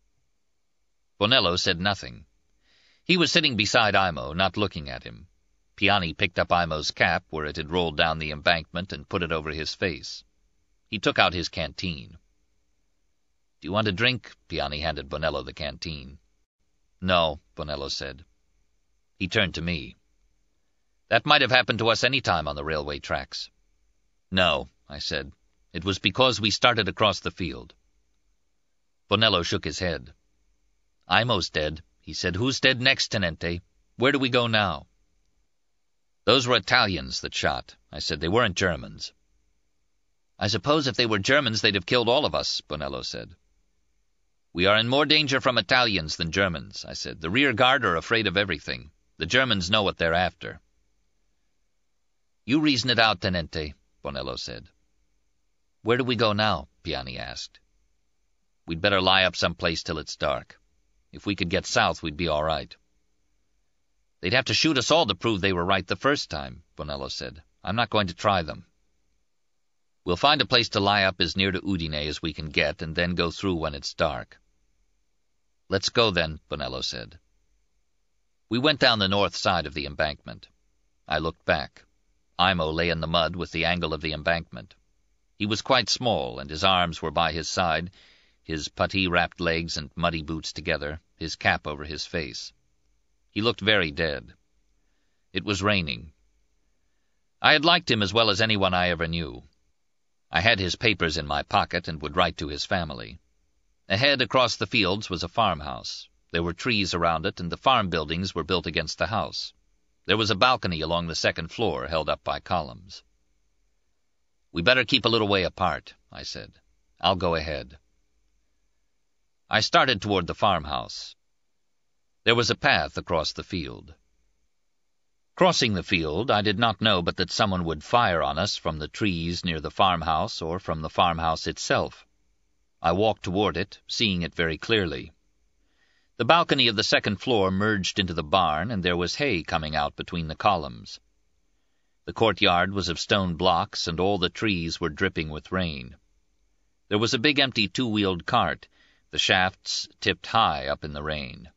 Speaker 1: Bonello said nothing. He was sitting beside Imo, not looking at him. Piani picked up Imo's cap where it had rolled down the embankment and put it over his face. He took out his canteen. "Do you want a drink?" Piani handed Bonello the canteen. "No," Bonello said. He turned to me. "That might have happened to us any time on the railway tracks." "No," I said. "It was because we started across the field." Bonello shook his head. "Imo's dead," he said. "Who's dead next, Tenente? Where do we go now?" "Those were Italians that shot," I said. "They weren't Germans." "I suppose if they were Germans they'd have killed all of us," Bonello said. "We are in more danger from Italians than Germans," I said. "The rear guard are afraid of everything. The Germans know what they're after." "You reason it out, Tenente," Bonello said. "Where do we go now?" Piani asked. "We'd better lie up some place till it's dark. If we could get south, we'd be all right." "They'd have to shoot us all to prove they were right the first time," Bonello said. "I'm not going to try them." "We'll find a place to lie up as near to Udine as we can get, and then go through when it's dark." "Let's go then," Bonello said. We went down the north side of the embankment. I looked back. Imo lay in the mud with the angle of the embankment. He was quite small, and his arms were by his side, his puttee-wrapped legs and muddy boots together, his cap over his face. He looked very dead. It was raining. I had liked him as well as anyone I ever knew. I had his papers in my pocket and would write to his family. Ahead, across the fields, was a farmhouse. There were trees around it, and the farm buildings were built against the house. There was a balcony along the second floor, held up by columns. "We better keep a little way apart," I said. "I'll go ahead." I started toward the farmhouse. There was a path across the field. Crossing the field, I did not know but that someone would fire on us from the trees near the farmhouse or from the farmhouse itself. I walked toward it, seeing it very clearly. The balcony of the second floor merged into the barn, and there was hay coming out between the columns. The courtyard was of stone blocks, and all the trees were dripping with rain. There was a big empty two-wheeled cart, the shafts tipped high up in the rain.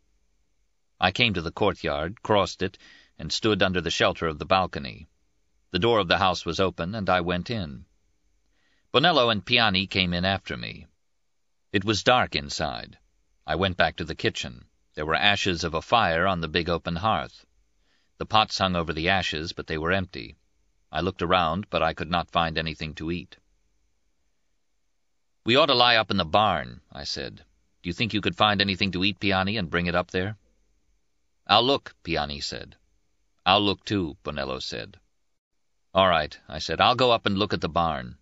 Speaker 1: I came to the courtyard, crossed it, and stood under the shelter of the balcony. The door of the house was open, and I went in. Bonello and Piani came in after me. It was dark inside. I went back to the kitchen. There were ashes of a fire on the big open hearth. The pots hung over the ashes, but they were empty. I looked around, but I could not find anything to eat. "We ought to lie up in the barn," I said. "Do you think you could find anything to eat, Piani, and bring it up there?" "I'll look," Piani said. "I'll look too," Bonello said. "All right," I said. "I'll go up and look at the barn."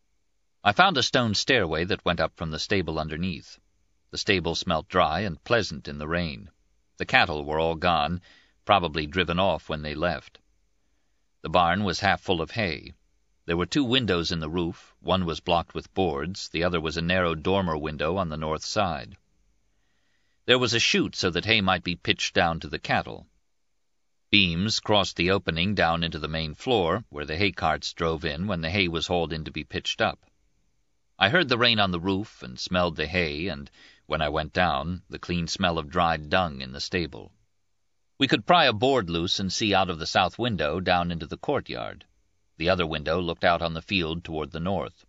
Speaker 1: I found a stone stairway that went up from the stable underneath. The stable smelt dry and pleasant in the rain. The cattle were all gone, probably driven off when they left. The barn was half full of hay. There were two windows in the roof. One was blocked with boards, the other was a narrow dormer window on the north side. There was a chute so that hay might be pitched down to the cattle. Beams crossed the opening down into the main floor, where the hay carts drove in when the hay was hauled in to be pitched up. I heard the rain on the roof and smelled the hay, and, when I went down, the clean smell of dried dung in the stable. We could pry a board loose and see out of the south window down into the courtyard. The other window looked out on the field toward the north.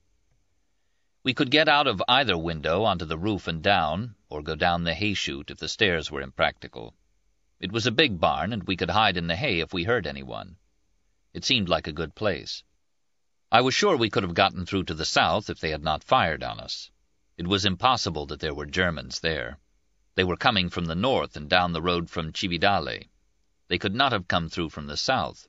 Speaker 1: We could get out of either window onto the roof and down, or go down the hay chute if the stairs were impractical. It was a big barn, and we could hide in the hay if we heard anyone. It seemed like a good place. I was sure we could have gotten through to the south if they had not fired on us. It was impossible that there were Germans there. They were coming from the north and down the road from Cividale. They could not have come through from the south.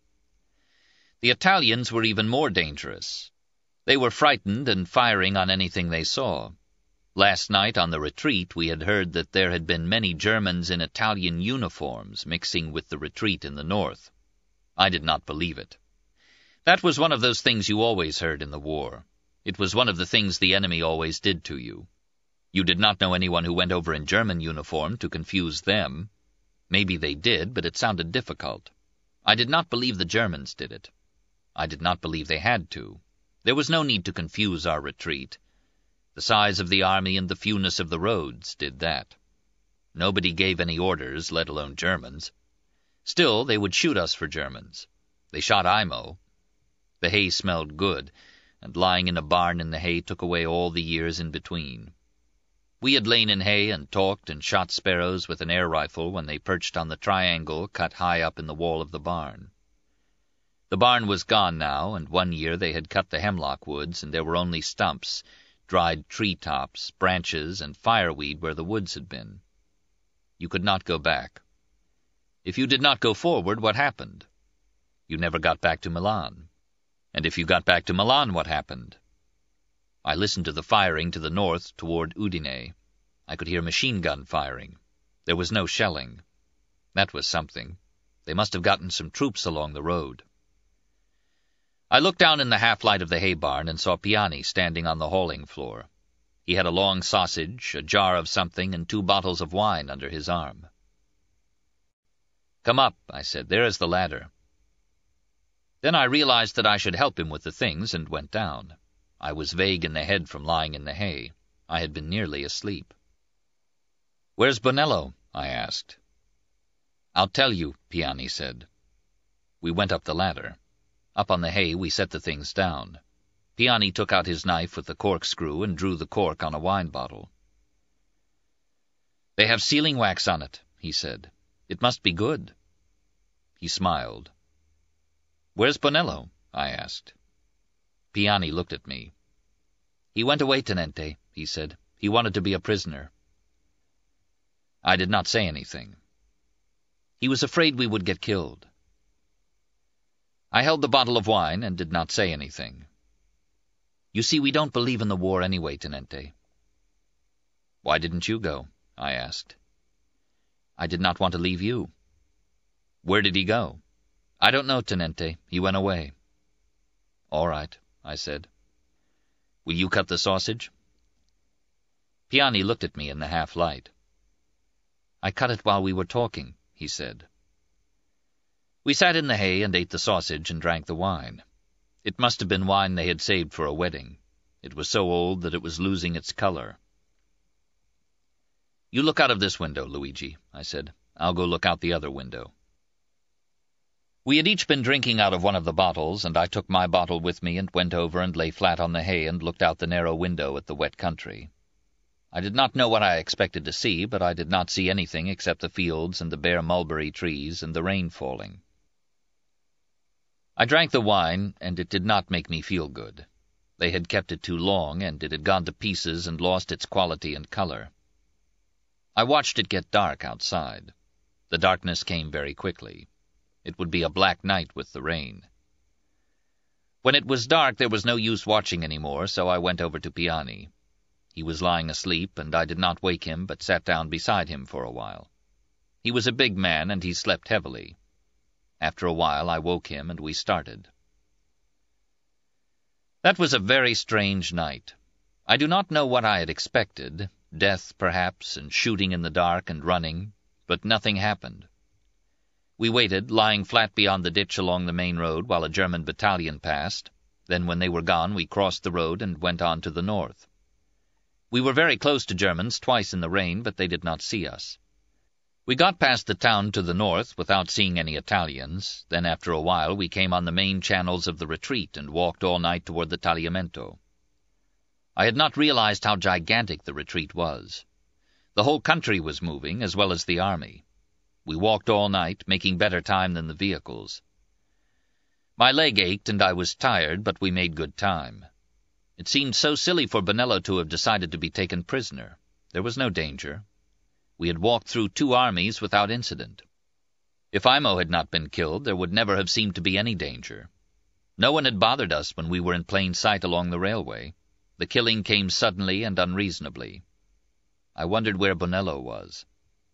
Speaker 1: The Italians were even more dangerous. They were frightened and firing on anything they saw. Last night on the retreat we had heard that there had been many Germans in Italian uniforms mixing with the retreat in the north. I did not believe it. That was one of those things you always heard in the war. It was one of the things the enemy always did to you. You did not know anyone who went over in German uniform to confuse them. Maybe they did, but it sounded difficult. I did not believe the Germans did it. I did not believe they had to. There was no need to confuse our retreat. The size of the army and the fewness of the roads did that. Nobody gave any orders, let alone Germans. Still, they would shoot us for Germans. They shot Imo. The hay smelled good, and lying in a barn in the hay took away all the years in between. We had lain in hay and talked and shot sparrows with an air rifle when they perched on the triangle cut high up in the wall of the barn. The barn was gone now, and one year they had cut the hemlock woods, and there were only stumps, dried tree-tops, branches, and fireweed where the woods had been. You could not go back. If you did not go forward, what happened? You never got back to Milan. And if you got back to Milan, what happened? I listened to the firing to the north toward Udine. I could hear machine gun firing. There was no shelling. That was something. They must have gotten some troops along the road. I looked down in the half-light of the hay barn and saw Piani standing on the hauling floor. He had a long sausage, a jar of something, and two bottles of wine under his arm. "Come up," I said. "There is the ladder." Then I realized that I should help him with the things, and went down. I was vague in the head from lying in the hay. I had been nearly asleep. "Where's Bonello?" I asked. "I'll tell you," Piani said. We went up the ladder. Up on the hay we set the things down. Piani took out his knife with the corkscrew and drew the cork on a wine bottle. "They have sealing wax on it," he said. "It must be good." He smiled. "Where's Bonello?" I asked. Piani looked at me. "He went away, Tenente," he said. "He wanted to be a prisoner." I did not say anything. He was afraid we would get killed. I held the bottle of wine and did not say anything. "You see, we don't believe in the war anyway, Tenente." "Why didn't you go?" I asked. "I did not want to leave you." "Where did he go?" "I don't know, Tenente. He went away." "All right," I said. "Will you cut the sausage?" Piani looked at me in the half-light. "I cut it while we were talking," he said. We sat in the hay and ate the sausage and drank the wine. It must have been wine they had saved for a wedding. It was so old that it was losing its color. "You look out of this window, Luigi," I said. "I'll go look out the other window." We had each been drinking out of one of the bottles, and I took my bottle with me and went over and lay flat on the hay and looked out the narrow window at the wet country. I did not know what I expected to see, but I did not see anything except the fields and the bare mulberry trees and the rain falling. I drank the wine, and it did not make me feel good. They had kept it too long, and it had gone to pieces and lost its quality and color. I watched it get dark outside. The darkness came very quickly. It would be a black night with the rain. When it was dark, there was no use watching any more, so I went over to Piani. He was lying asleep, and I did not wake him, but sat down beside him for a while. He was a big man, and he slept heavily. After a while I woke him, and we started. That was a very strange night. I do not know what I had expected, death perhaps, and shooting in the dark and running, but nothing happened. We waited, lying flat beyond the ditch along the main road, while a German battalion passed. Then when they were gone we crossed the road and went on to the north. We were very close to Germans twice in the rain, but they did not see us. We got past the town to the north without seeing any Italians. Then after a while we came on the main channels of the retreat and walked all night toward the Tagliamento. I had not realized how gigantic the retreat was. The whole country was moving, as well as the army. We walked all night, making better time than the vehicles. My leg ached and I was tired, but we made good time. It seemed so silly for Bonello to have decided to be taken prisoner. There was no danger. We had walked through two armies without incident. If Imo had not been killed, there would never have seemed to be any danger. No one had bothered us when we were in plain sight along the railway. The killing came suddenly and unreasonably. I wondered where Bonello was.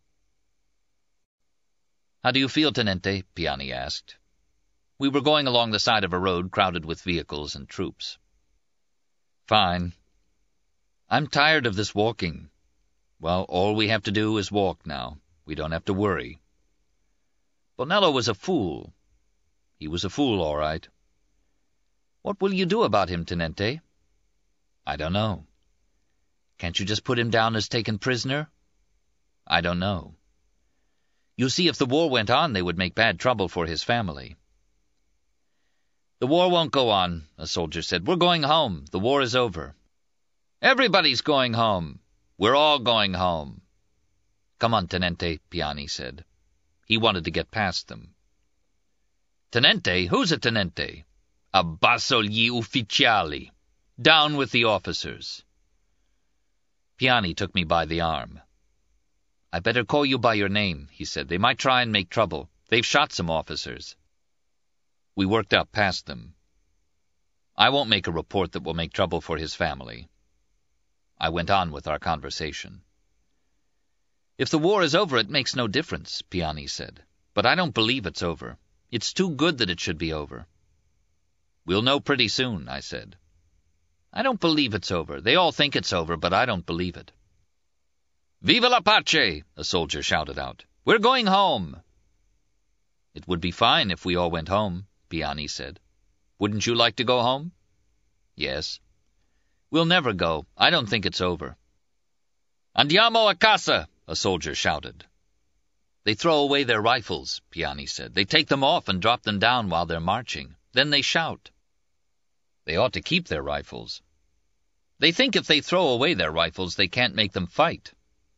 Speaker 1: "How do you feel, Tenente?" Piani asked. We were going along the side of a road crowded with vehicles and troops. "Fine. I'm tired of this walking. Well, all we have to do is walk now. We don't have to worry." Bonello was a fool. He was a fool, all right. "What will you do about him, Tenente?" "I don't know." "Can't you just put him down as taken prisoner?" "I don't know." "You see, if the war went on, they would make bad trouble for his family." "The war won't go on," a soldier said. "We're going home. The war is over." "Everybody's going home." "We're all going home." "Come on, Tenente," Piani said. He wanted to get past them. "Tenente? Who's a tenente?" "Abbasso gli ufficiali. Down with the officers." Piani took me by the arm. "I better call you by your name," he said. "They might try and make trouble. They've shot some officers." We worked up past them. "I won't make a report that will make trouble for his family." I went on with our conversation. "If the war is over, it makes no difference," Piani said. "But I don't believe it's over. It's too good that it should be over." "We'll know pretty soon," I said. "I don't believe it's over. They all think it's over, but I don't believe it." "Viva la pace!" a soldier shouted out. "We're going home." "It would be fine if we all went home," Piani said. "Wouldn't you like to go home?" "Yes." "We'll never go. I don't think it's over." "Andiamo a casa!" a soldier shouted. "They throw away their rifles," Piani said. "They take them off and drop them down while they're marching. Then they shout." "They ought to keep their rifles." "They think if they throw away their rifles, they can't make them fight."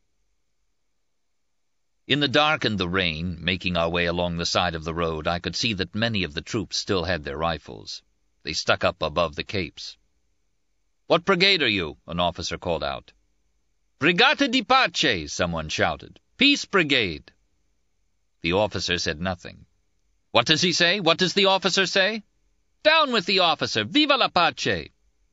Speaker 1: In the dark and the rain, making our way along the side of the road, I could see that many of the troops still had their rifles. They stuck up above the capes. "What brigade are you?" an officer called out. "Brigata di Pace," someone shouted. "Peace Brigade." The officer said nothing. "What does he say? What does the officer say?" "Down with the officer! Viva la pace!"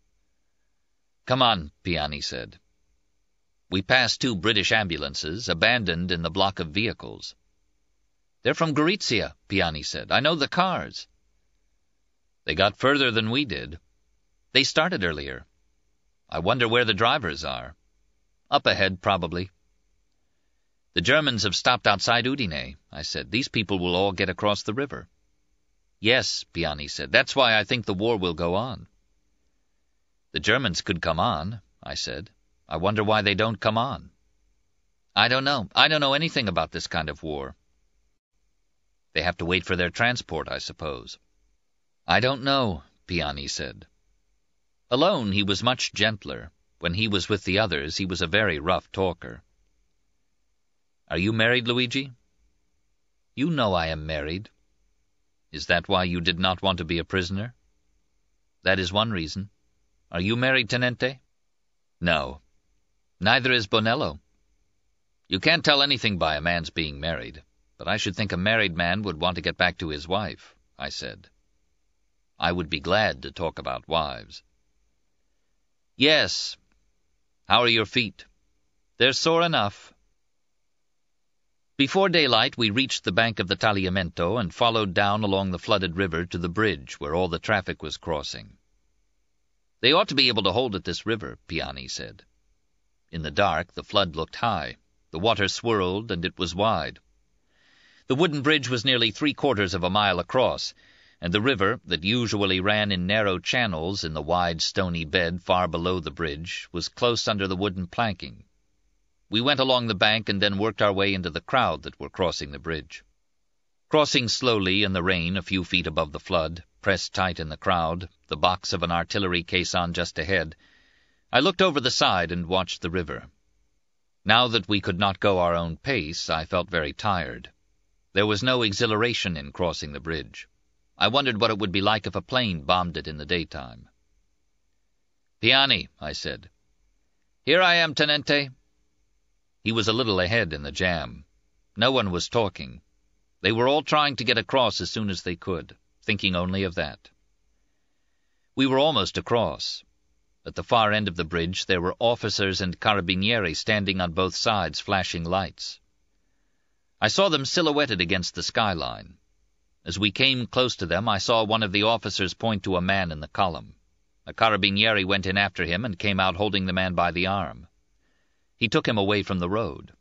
Speaker 1: "Come on," Piani said. We passed two British ambulances, abandoned in the block of vehicles. "They're from Gorizia," Piani said. "I know the cars." "They got further than we did." "They started earlier." "I wonder where the drivers are." "Up ahead, probably." "The Germans have stopped outside Udine," I said. "These people will all get across the river." "Yes," Piani said. "That's why I think the war will go on." "The Germans could come on," I said. "I wonder why they don't come on." "I don't know. I don't know anything about this kind of war." "They have to wait for their transport, I suppose." "I don't know," Piani said. Alone he was much gentler. When he was with the others, he was a very rough talker. "Are you married, Luigi?" "You know I am married." "Is that why you did not want to be a prisoner?" "That is one reason. Are you married, Tenente?" "No." "Neither is Bonello." "You can't tell anything by a man's being married, but I should think a married man would want to get back to his wife," I said. "I would be glad to talk about wives." "Yes. How are your feet?" "They're sore enough." Before daylight we reached the bank of the Tagliamento and followed down along the flooded river to the bridge where all the traffic was crossing. "They ought to be able to hold at this river," Piani said. In the dark the flood looked high. The water swirled, and it was wide. The wooden bridge was nearly three-quarters of a mile across, and the river, that usually ran in narrow channels in the wide stony bed far below the bridge, was close under the wooden planking. We went along the bank and then worked our way into the crowd that were crossing the bridge. Crossing slowly in the rain a few feet above the flood, pressed tight in the crowd, the box of an artillery caisson just ahead, I looked over the side and watched the river. Now that we could not go our own pace, I felt very tired. There was no exhilaration in crossing the bridge. I wondered what it would be like if a plane bombed it in the daytime. "Piani," I said. "Here I am, Tenente." He was a little ahead in the jam. No one was talking. They were all trying to get across as soon as they could, thinking only of that. We were almost across. At the far end of the bridge there were officers and carabinieri standing on both sides, flashing lights. I saw them silhouetted against the skyline. As we came close to them, I saw one of the officers point to a man in the column. A carabinieri went in after him and came out holding the man by the arm. He took him away from the road.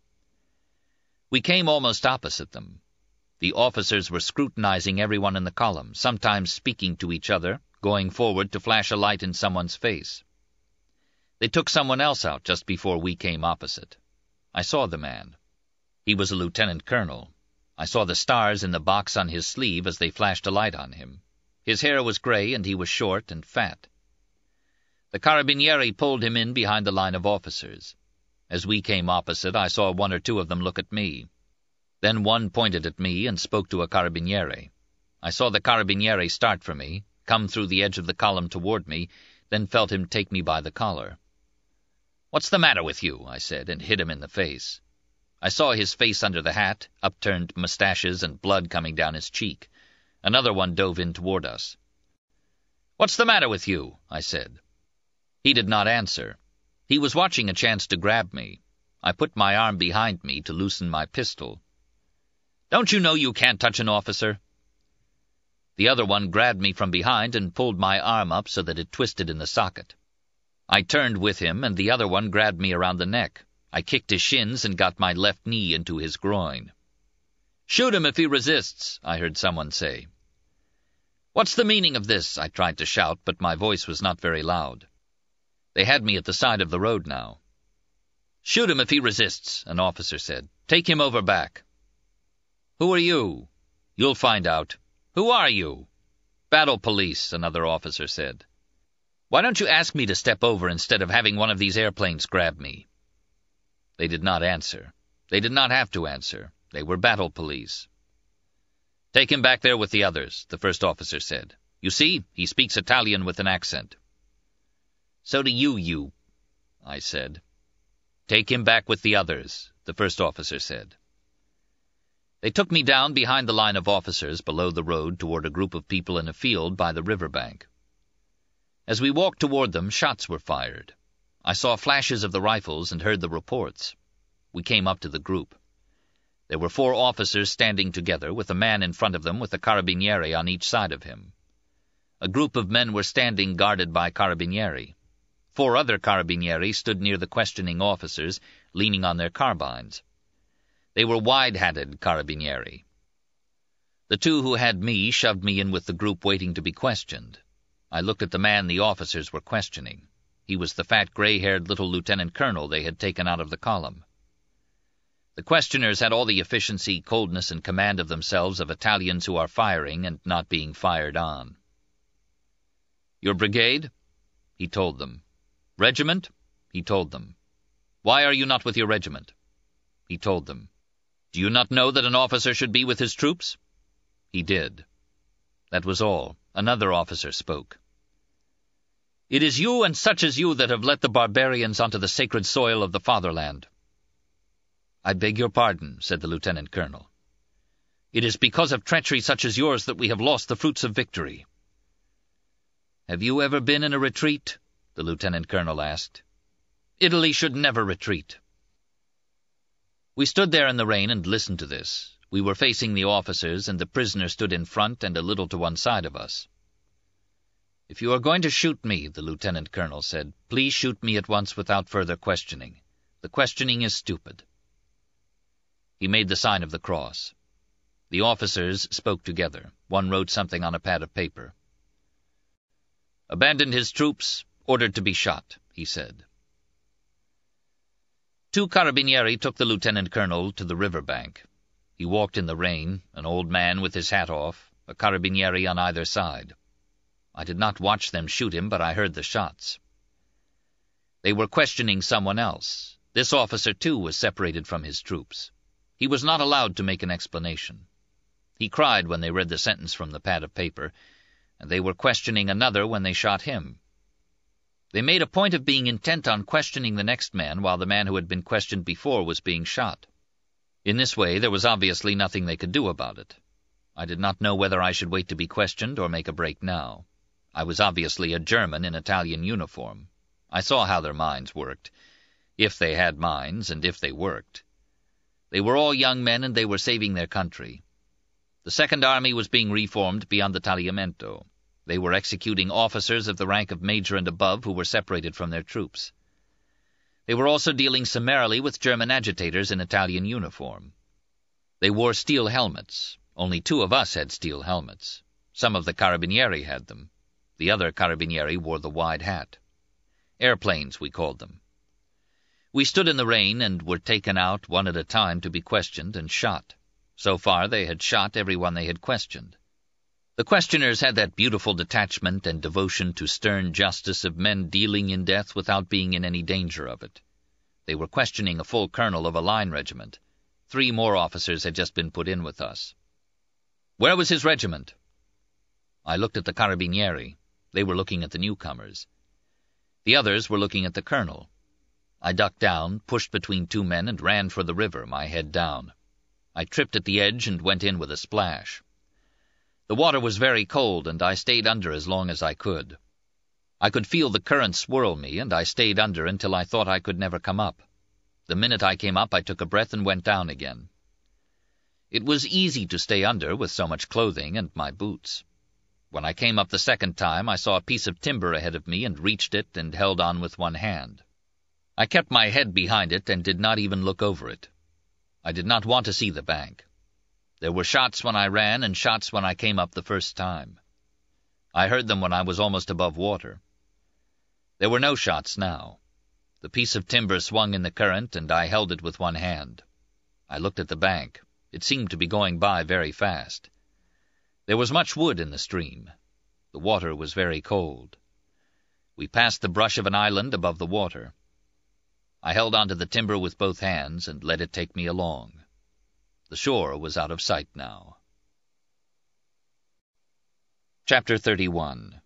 Speaker 1: We came almost opposite them. The officers were scrutinizing everyone in the column, sometimes speaking to each other, going forward to flash a light in someone's face. They took someone else out just before we came opposite. I saw the man. He was a lieutenant colonel. I saw the stars in the box on his sleeve as they flashed a light on him. His hair was grey, and he was short and fat. The carabinieri pulled him in behind the line of officers. As we came opposite, I saw one or two of them look at me. Then one pointed at me and spoke to a carabiniere. I saw the carabiniere start for me, come through the edge of the column toward me, then felt him take me by the collar. "What's the matter with you?" I said, and hit him in the face. I saw his face under the hat, upturned moustaches and blood coming down his cheek. Another one dove in toward us. "What's the matter with you?" I said. He did not answer. He was watching a chance to grab me. I put my arm behind me to loosen my pistol. "Don't you know you can't touch an officer?" The other one grabbed me from behind and pulled my arm up so that it twisted in the socket. I turned with him, and the other one grabbed me around the neck. I kicked his shins and got my left knee into his groin. "Shoot him if he resists," I heard someone say. "What's the meaning of this?" I tried to shout, but my voice was not very loud. They had me at the side of the road now. "Shoot him if he resists," an officer said. "Take him over back." "Who are you?" "You'll find out." "Who are you?" "Battle police," another officer said. "Why don't you ask me to step over instead of having one of these airplanes grab me?" They did not answer. They did not have to answer. They were battle police. "Take him back there with the others," the first officer said. "You see, he speaks Italian with an accent." "So do you, you," I said. "Take him back with the others," the first officer said. They took me down behind the line of officers below the road toward a group of people in a field by the river bank. As we walked toward them, shots were fired. I saw flashes of the rifles and heard the reports. We came up to the group. There were four officers standing together, with a man in front of them with a carabiniere on each side of him. A group of men were standing guarded by carabinieri. Four other carabinieri stood near the questioning officers, leaning on their carbines. They were wide-hatted carabinieri. The two who had me shoved me in with the group waiting to be questioned. I looked at the man the officers were questioning. He was the fat, gray-haired little lieutenant colonel they had taken out of the column. The questioners had all the efficiency, coldness, and command of themselves of Italians who are firing and not being fired on. "Your brigade?" He told them. "Regiment?" He told them. "Why are you not with your regiment?" He told them. "Do you not know that an officer should be with his troops?" He did. That was all. Another officer spoke. "It is you and such as you that have let the barbarians onto the sacred soil of the fatherland." "I beg your pardon," said the lieutenant colonel. "It is because of treachery such as yours that we have lost the fruits of victory." "Have you ever been in a retreat?" the lieutenant colonel asked. "Italy should never retreat." We stood there in the rain and listened to this. We were facing the officers, and the prisoner stood in front and a little to one side of us. "If you are going to shoot me," the lieutenant colonel said, "please shoot me at once without further questioning. The questioning is stupid." He made the sign of the cross. The officers spoke together. One wrote something on a pad of paper. "Abandoned his troops, ordered to be shot," he said. Two carabinieri took the lieutenant colonel to the river bank. He walked in the rain, an old man with his hat off, a carabinieri on either side. I did not watch them shoot him, but I heard the shots. They were questioning someone else. This officer, too, was separated from his troops. He was not allowed to make an explanation. He cried when they read the sentence from the pad of paper, and they were questioning another when they shot him. They made a point of being intent on questioning the next man while the man who had been questioned before was being shot. In this way there was obviously nothing they could do about it. I did not know whether I should wait to be questioned or make a break now. I was obviously a German in Italian uniform. I saw how their minds worked, if they had minds, and if they worked. They were all young men, and they were saving their country. The Second Army was being reformed beyond the Tagliamento. They were executing officers of the rank of major and above who were separated from their troops. They were also dealing summarily with German agitators in Italian uniform. They wore steel helmets. Only two of us had steel helmets. Some of the carabinieri had them. The other carabinieri wore the wide hat. Airplanes, we called them. We stood in the rain and were taken out one at a time to be questioned and shot. So far they had shot everyone they had questioned. The questioners had that beautiful detachment and devotion to stern justice of men dealing in death without being in any danger of it. They were questioning a full colonel of a line regiment. Three more officers had just been put in with us. "Where was his regiment?" I looked at the carabinieri. They were looking at the newcomers. The others were looking at the colonel. I ducked down, pushed between two men, and ran for the river, my head down. I tripped at the edge and went in with a splash. The water was very cold, and I stayed under as long as I could. I could feel the current swirl me, and I stayed under until I thought I could never come up. The minute I came up, I took a breath and went down again. It was easy to stay under with so much clothing and my boots. When I came up the second time, I saw a piece of timber ahead of me and reached it and held on with one hand. I kept my head behind it and did not even look over it. I did not want to see the bank. There were shots when I ran and shots when I came up the first time. I heard them when I was almost above water. There were no shots now. The piece of timber swung in the current, and I held it with one hand. I looked at the bank. It seemed to be going by very fast. There was much wood in the stream. The water was very cold. We passed the brush of an island above the water. I held on to the timber with both hands and let it take me along. The shore was out of sight now. Chapter thirty-one.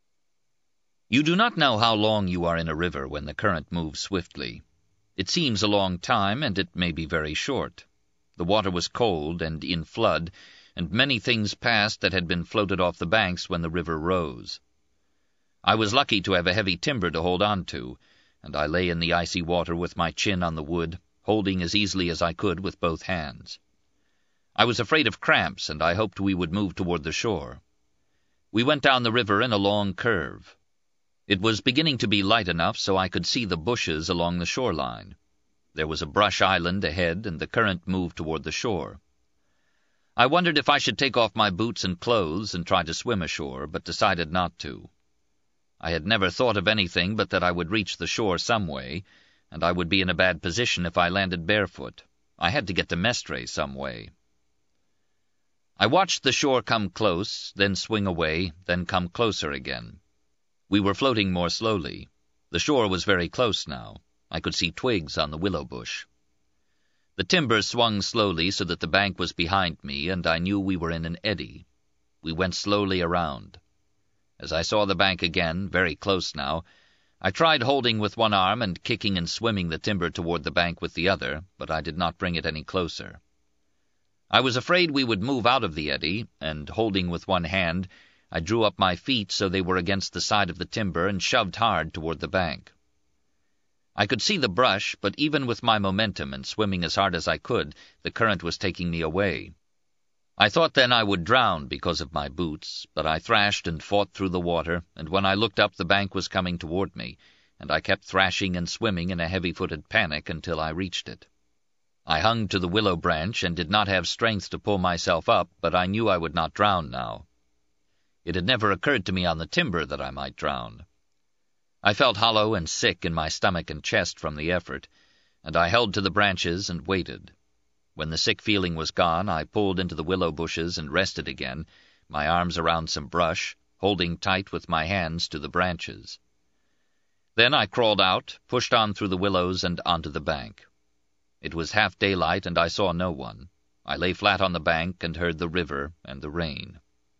Speaker 1: You do not know how long you are in a river when the current moves swiftly. It seems a long time, and it may be very short. The water was cold and in flood, and many things passed that had been floated off the banks when the river rose. I was lucky to have a heavy timber to hold on to, and I lay in the icy water with my chin on the wood, holding as easily as I could with both hands. I was afraid of cramps, and I hoped we would move toward the shore. We went down the river in a long curve. It was beginning to be light enough so I could see the bushes along the shoreline. There was a brush island ahead, and the current moved toward the shore. I wondered if I should take off my boots and clothes and try to swim ashore, but decided not to. I had never thought of anything but that I would reach the shore some way, and I would be in a bad position if I landed barefoot. I had to get to Mestre some way. I watched the shore come close, then swing away, then come closer again. We were floating more slowly. The shore was very close now. I could see twigs on the willow bush. The timber swung slowly so that the bank was behind me, and I knew we were in an eddy. We went slowly around. As I saw the bank again, very close now, I tried holding with one arm and kicking and swimming the timber toward the bank with the other, but I did not bring it any closer. I was afraid we would move out of the eddy, and holding with one hand, I drew up my feet so they were against the side of the timber and shoved hard toward the bank. I could see the brush, but even with my momentum and swimming as hard as I could, the current was taking me away. I thought then I would drown because of my boots, but I thrashed and fought through the water, and when I looked up the bank was coming toward me, and I kept thrashing and swimming in a heavy-footed panic until I reached it. I hung to the willow branch and did not have strength to pull myself up, but I knew I would not drown now. It had never occurred to me on the timber that I might drown. I felt hollow and sick in my stomach and chest from the effort, and I held to the branches and waited. When the sick feeling was gone, I pulled into the willow bushes and rested again, my arms around some brush, holding tight with my hands to the branches. Then I crawled out, pushed on through the willows and onto the bank. It was half daylight, and I saw no one. I lay flat on the bank and heard the river and the rain.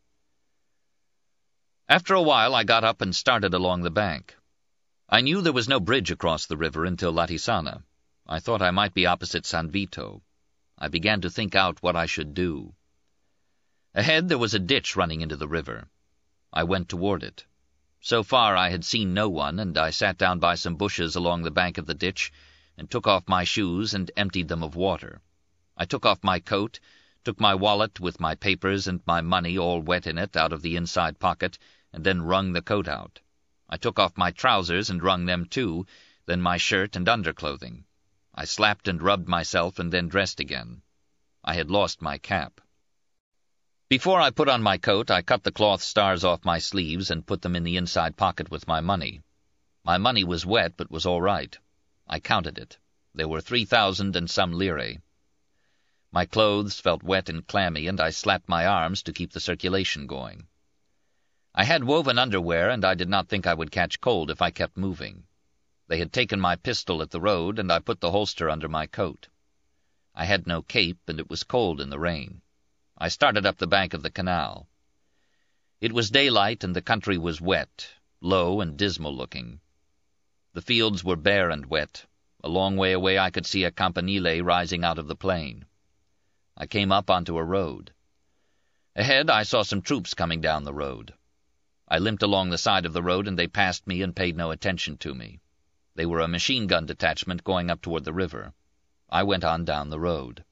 Speaker 1: After a while I got up and started along the bank. I knew there was no bridge across the river until Latisana. I thought I might be opposite San Vito. I began to think out what I should do. Ahead there was a ditch running into the river. I went toward it. So far I had seen no one, and I sat down by some bushes along the bank of the ditch and took off my shoes and emptied them of water. I took off my coat, took my wallet with my papers and my money all wet in it out of the inside pocket, and then wrung the coat out. I took off my trousers and wrung them too, then my shirt and underclothing. I slapped and rubbed myself and then dressed again. I had lost my cap. Before I put on my coat, I cut the cloth stars off my sleeves and put them in the inside pocket with my money. My money was wet, but was all right. I counted it. There were three thousand and some lire. My clothes felt wet and clammy, and I slapped my arms to keep the circulation going. I had woven underwear, and I did not think I would catch cold if I kept moving. They had taken my pistol at the road, and I put the holster under my coat. I had no cape, and it was cold in the rain. I started up the bank of the canal. It was daylight, and the country was wet, low and dismal-looking. The fields were bare and wet. A long way away I could see a campanile rising out of the plain. I came up onto a road. Ahead I saw some troops coming down the road. I limped along the side of the road, and they passed me and paid no attention to me. They were a machine-gun detachment going up toward the river. I went on down the road.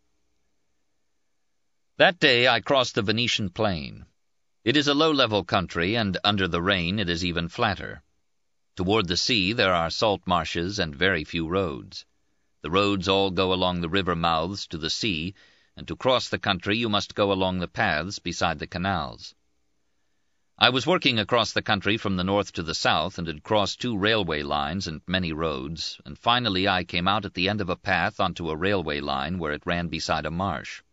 Speaker 1: That day I crossed the Venetian plain. It is a low-level country, and under the rain it is even flatter. Toward the sea there are salt marshes and very few roads. The roads all go along the river mouths to the sea, and to cross the country you must go along the paths beside the canals. I was working across the country from the north to the south, and had crossed two railway lines and many roads, and finally I came out at the end of a path onto a railway line where it ran beside a marsh.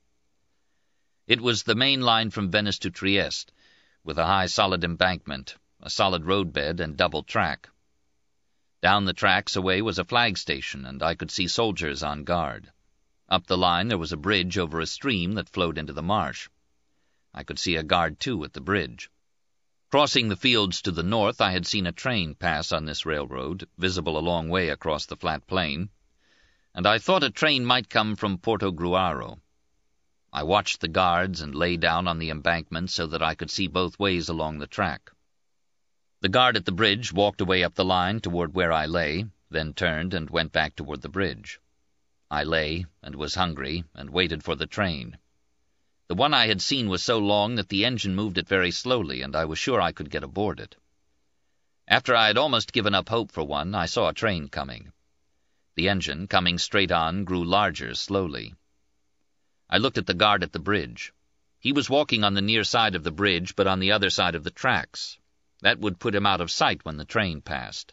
Speaker 1: It was the main line from Venice to Trieste, with a high solid embankment, a solid roadbed, and double track. Down the tracks away was a flag station, and I could see soldiers on guard. Up the line there was a bridge over a stream that flowed into the marsh. I could see a guard, too, at the bridge. Crossing the fields to the north, I had seen a train pass on this railroad, visible a long way across the flat plain, and I thought a train might come from Portogruaro. I watched the guards and lay down on the embankment so that I could see both ways along the track. The guard at the bridge walked away up the line toward where I lay, then turned and went back toward the bridge. I lay, and was hungry, and waited for the train. The one I had seen was so long that the engine moved it very slowly, and I was sure I could get aboard it. After I had almost given up hope for one, I saw a train coming. The engine, coming straight on, grew larger slowly. I looked at the guard at the bridge. He was walking on the near side of the bridge, but on the other side of the tracks. That would put him out of sight when the train passed.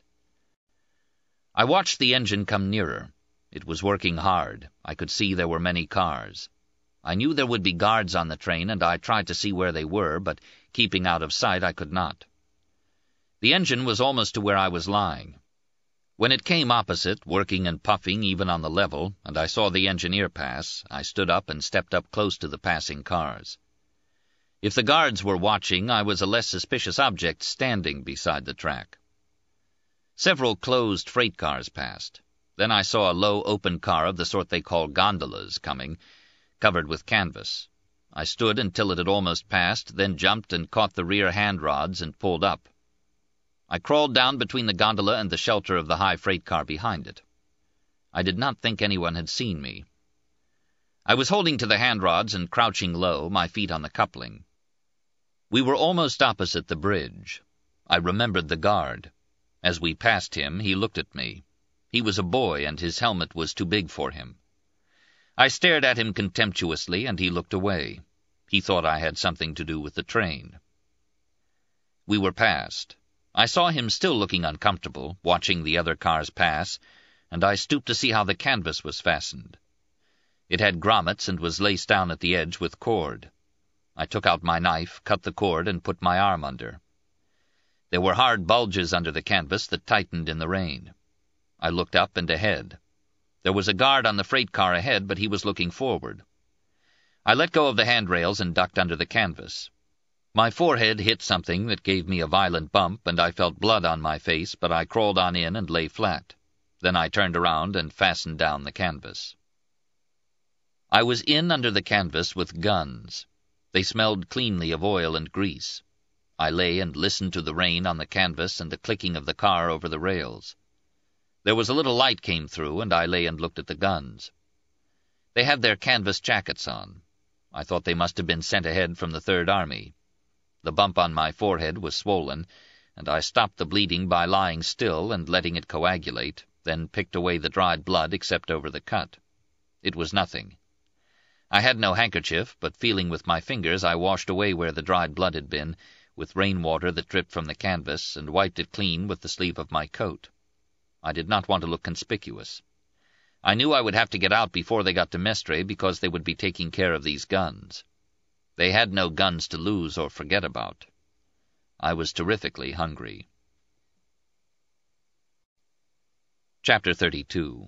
Speaker 1: I watched the engine come nearer. It was working hard. I could see there were many cars. I knew there would be guards on the train, and I tried to see where they were, but keeping out of sight I could not. The engine was almost to where I was lying. When it came opposite, working and puffing even on the level, and I saw the engineer pass, I stood up and stepped up close to the passing cars. If the guards were watching, I was a less suspicious object standing beside the track. Several closed freight cars passed. Then I saw a low open car of the sort they call gondolas coming, covered with canvas. I stood until it had almost passed, then jumped and caught the rear hand rods and pulled up. I crawled down between the gondola and the shelter of the high freight car behind it. I did not think anyone had seen me. I was holding to the hand rods and crouching low, my feet on the coupling. We were almost opposite the bridge. I remembered the guard. As we passed him, he looked at me. He was a boy, and his helmet was too big for him. I stared at him contemptuously, and he looked away. He thought I had something to do with the train. We were past. I saw him still looking uncomfortable, watching the other cars pass, and I stooped to see how the canvas was fastened. It had grommets and was laced down at the edge with cord. I took out my knife, cut the cord, and put my arm under. There were hard bulges under the canvas that tightened in the rain. I looked up and ahead. There was a guard on the freight car ahead, but he was looking forward. I let go of the handrails and ducked under the canvas. My forehead hit something that gave me a violent bump, and I felt blood on my face, but I crawled on in and lay flat. Then I turned around and fastened down the canvas. I was in under the canvas with guns. They smelled cleanly of oil and grease. I lay and listened to the rain on the canvas and the clicking of the car over the rails. There was a little light came through, and I lay and looked at the guns. They had their canvas jackets on. I thought they must have been sent ahead from the Third Army. The bump on my forehead was swollen, and I stopped the bleeding by lying still and letting it coagulate, then picked away the dried blood except over the cut. It was nothing. I had no handkerchief, but feeling with my fingers, I washed away where the dried blood had been, with rain-water that dripped from the canvas, and wiped it clean with the sleeve of my coat. I did not want to look conspicuous. I knew I would have to get out before they got to Mestre, because they would be taking care of these guns. They had no guns to lose or forget about. I was terrifically hungry. Chapter thirty-two.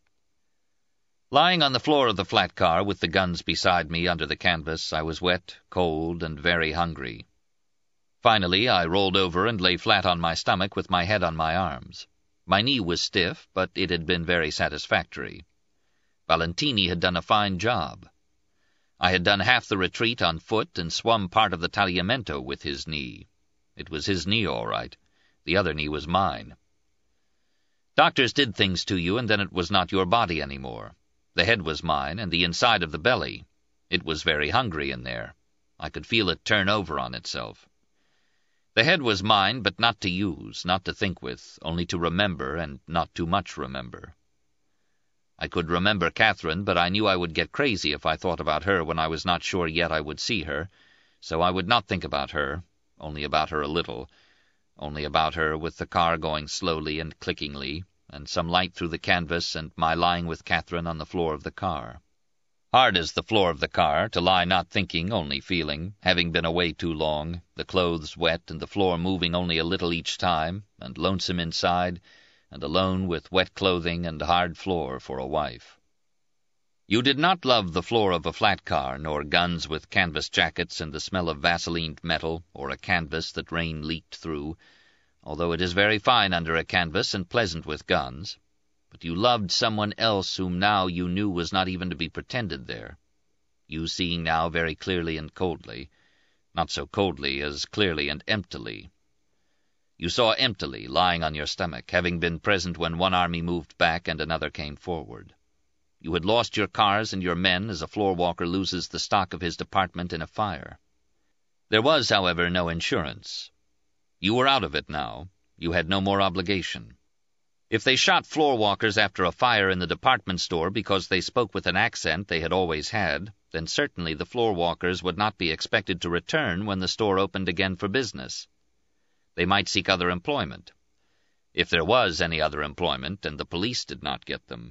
Speaker 1: Lying on the floor of the flat car with the guns beside me under the canvas, I was wet, cold, and very hungry. Finally, I rolled over and lay flat on my stomach with my head on my arms. My knee was stiff, but it had been very satisfactory. Valentini had done a fine job. I had done half the retreat on foot and swum part of the Tagliamento with his knee. It was his knee, all right. The other knee was mine. Doctors did things to you, and then it was not your body any more. The head was mine, and the inside of the belly. It was very hungry in there. I could feel it turn over on itself. The head was mine, but not to use, not to think with, only to remember, and not too much remember. I could remember Catherine, but I knew I would get crazy if I thought about her when I was not sure yet I would see her, so I would not think about her, only about her a little, only about her with the car going slowly and clickingly, and some light through the canvas, and my lying with Catherine on the floor of the car. Hard as the floor of the car, to lie not thinking, only feeling, having been away too long, the clothes wet and the floor moving only a little each time, and lonesome inside, and alone with wet clothing and hard floor for a wife. You did not love the floor of a flat car, nor guns with canvas jackets and the smell of vaselined metal, or a canvas that rain leaked through, although it is very fine under a canvas and pleasant with guns. But you loved someone else whom now you knew was not even to be pretended there, you seeing now very clearly and coldly, not so coldly as clearly and emptily. You saw emptily, lying on your stomach, having been present when one army moved back and another came forward. You had lost your cars and your men as a floor-walker loses the stock of his department in a fire. There was, however, no insurance. You were out of it now. You had no more obligation. If they shot floor-walkers after a fire in the department store because they spoke with an accent they had always had, then certainly the floor-walkers would not be expected to return when the store opened again for business. They might seek other employment, if there was any other employment and the police did not get them.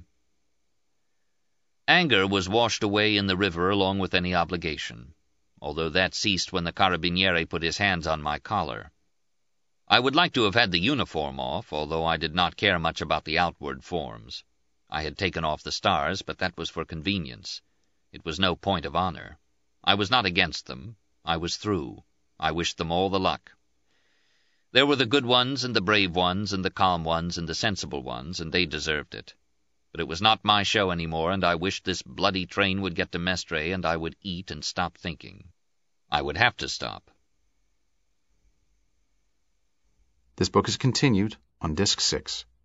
Speaker 1: Anger was washed away in the river along with any obligation, although that ceased when the carabiniere put his hands on my collar. I would like to have had the uniform off, although I did not care much about the outward forms. I had taken off the stars, but that was for convenience. It was no point of honor. I was not against them. I was through. I wished them all the luck. There were the good ones and the brave ones and the calm ones and the sensible ones, and they deserved it. But it was not my show any more, and I wished this bloody train would get to Mestre, and I would eat and stop thinking. I would have to stop.
Speaker 2: This book is continued on Disc six.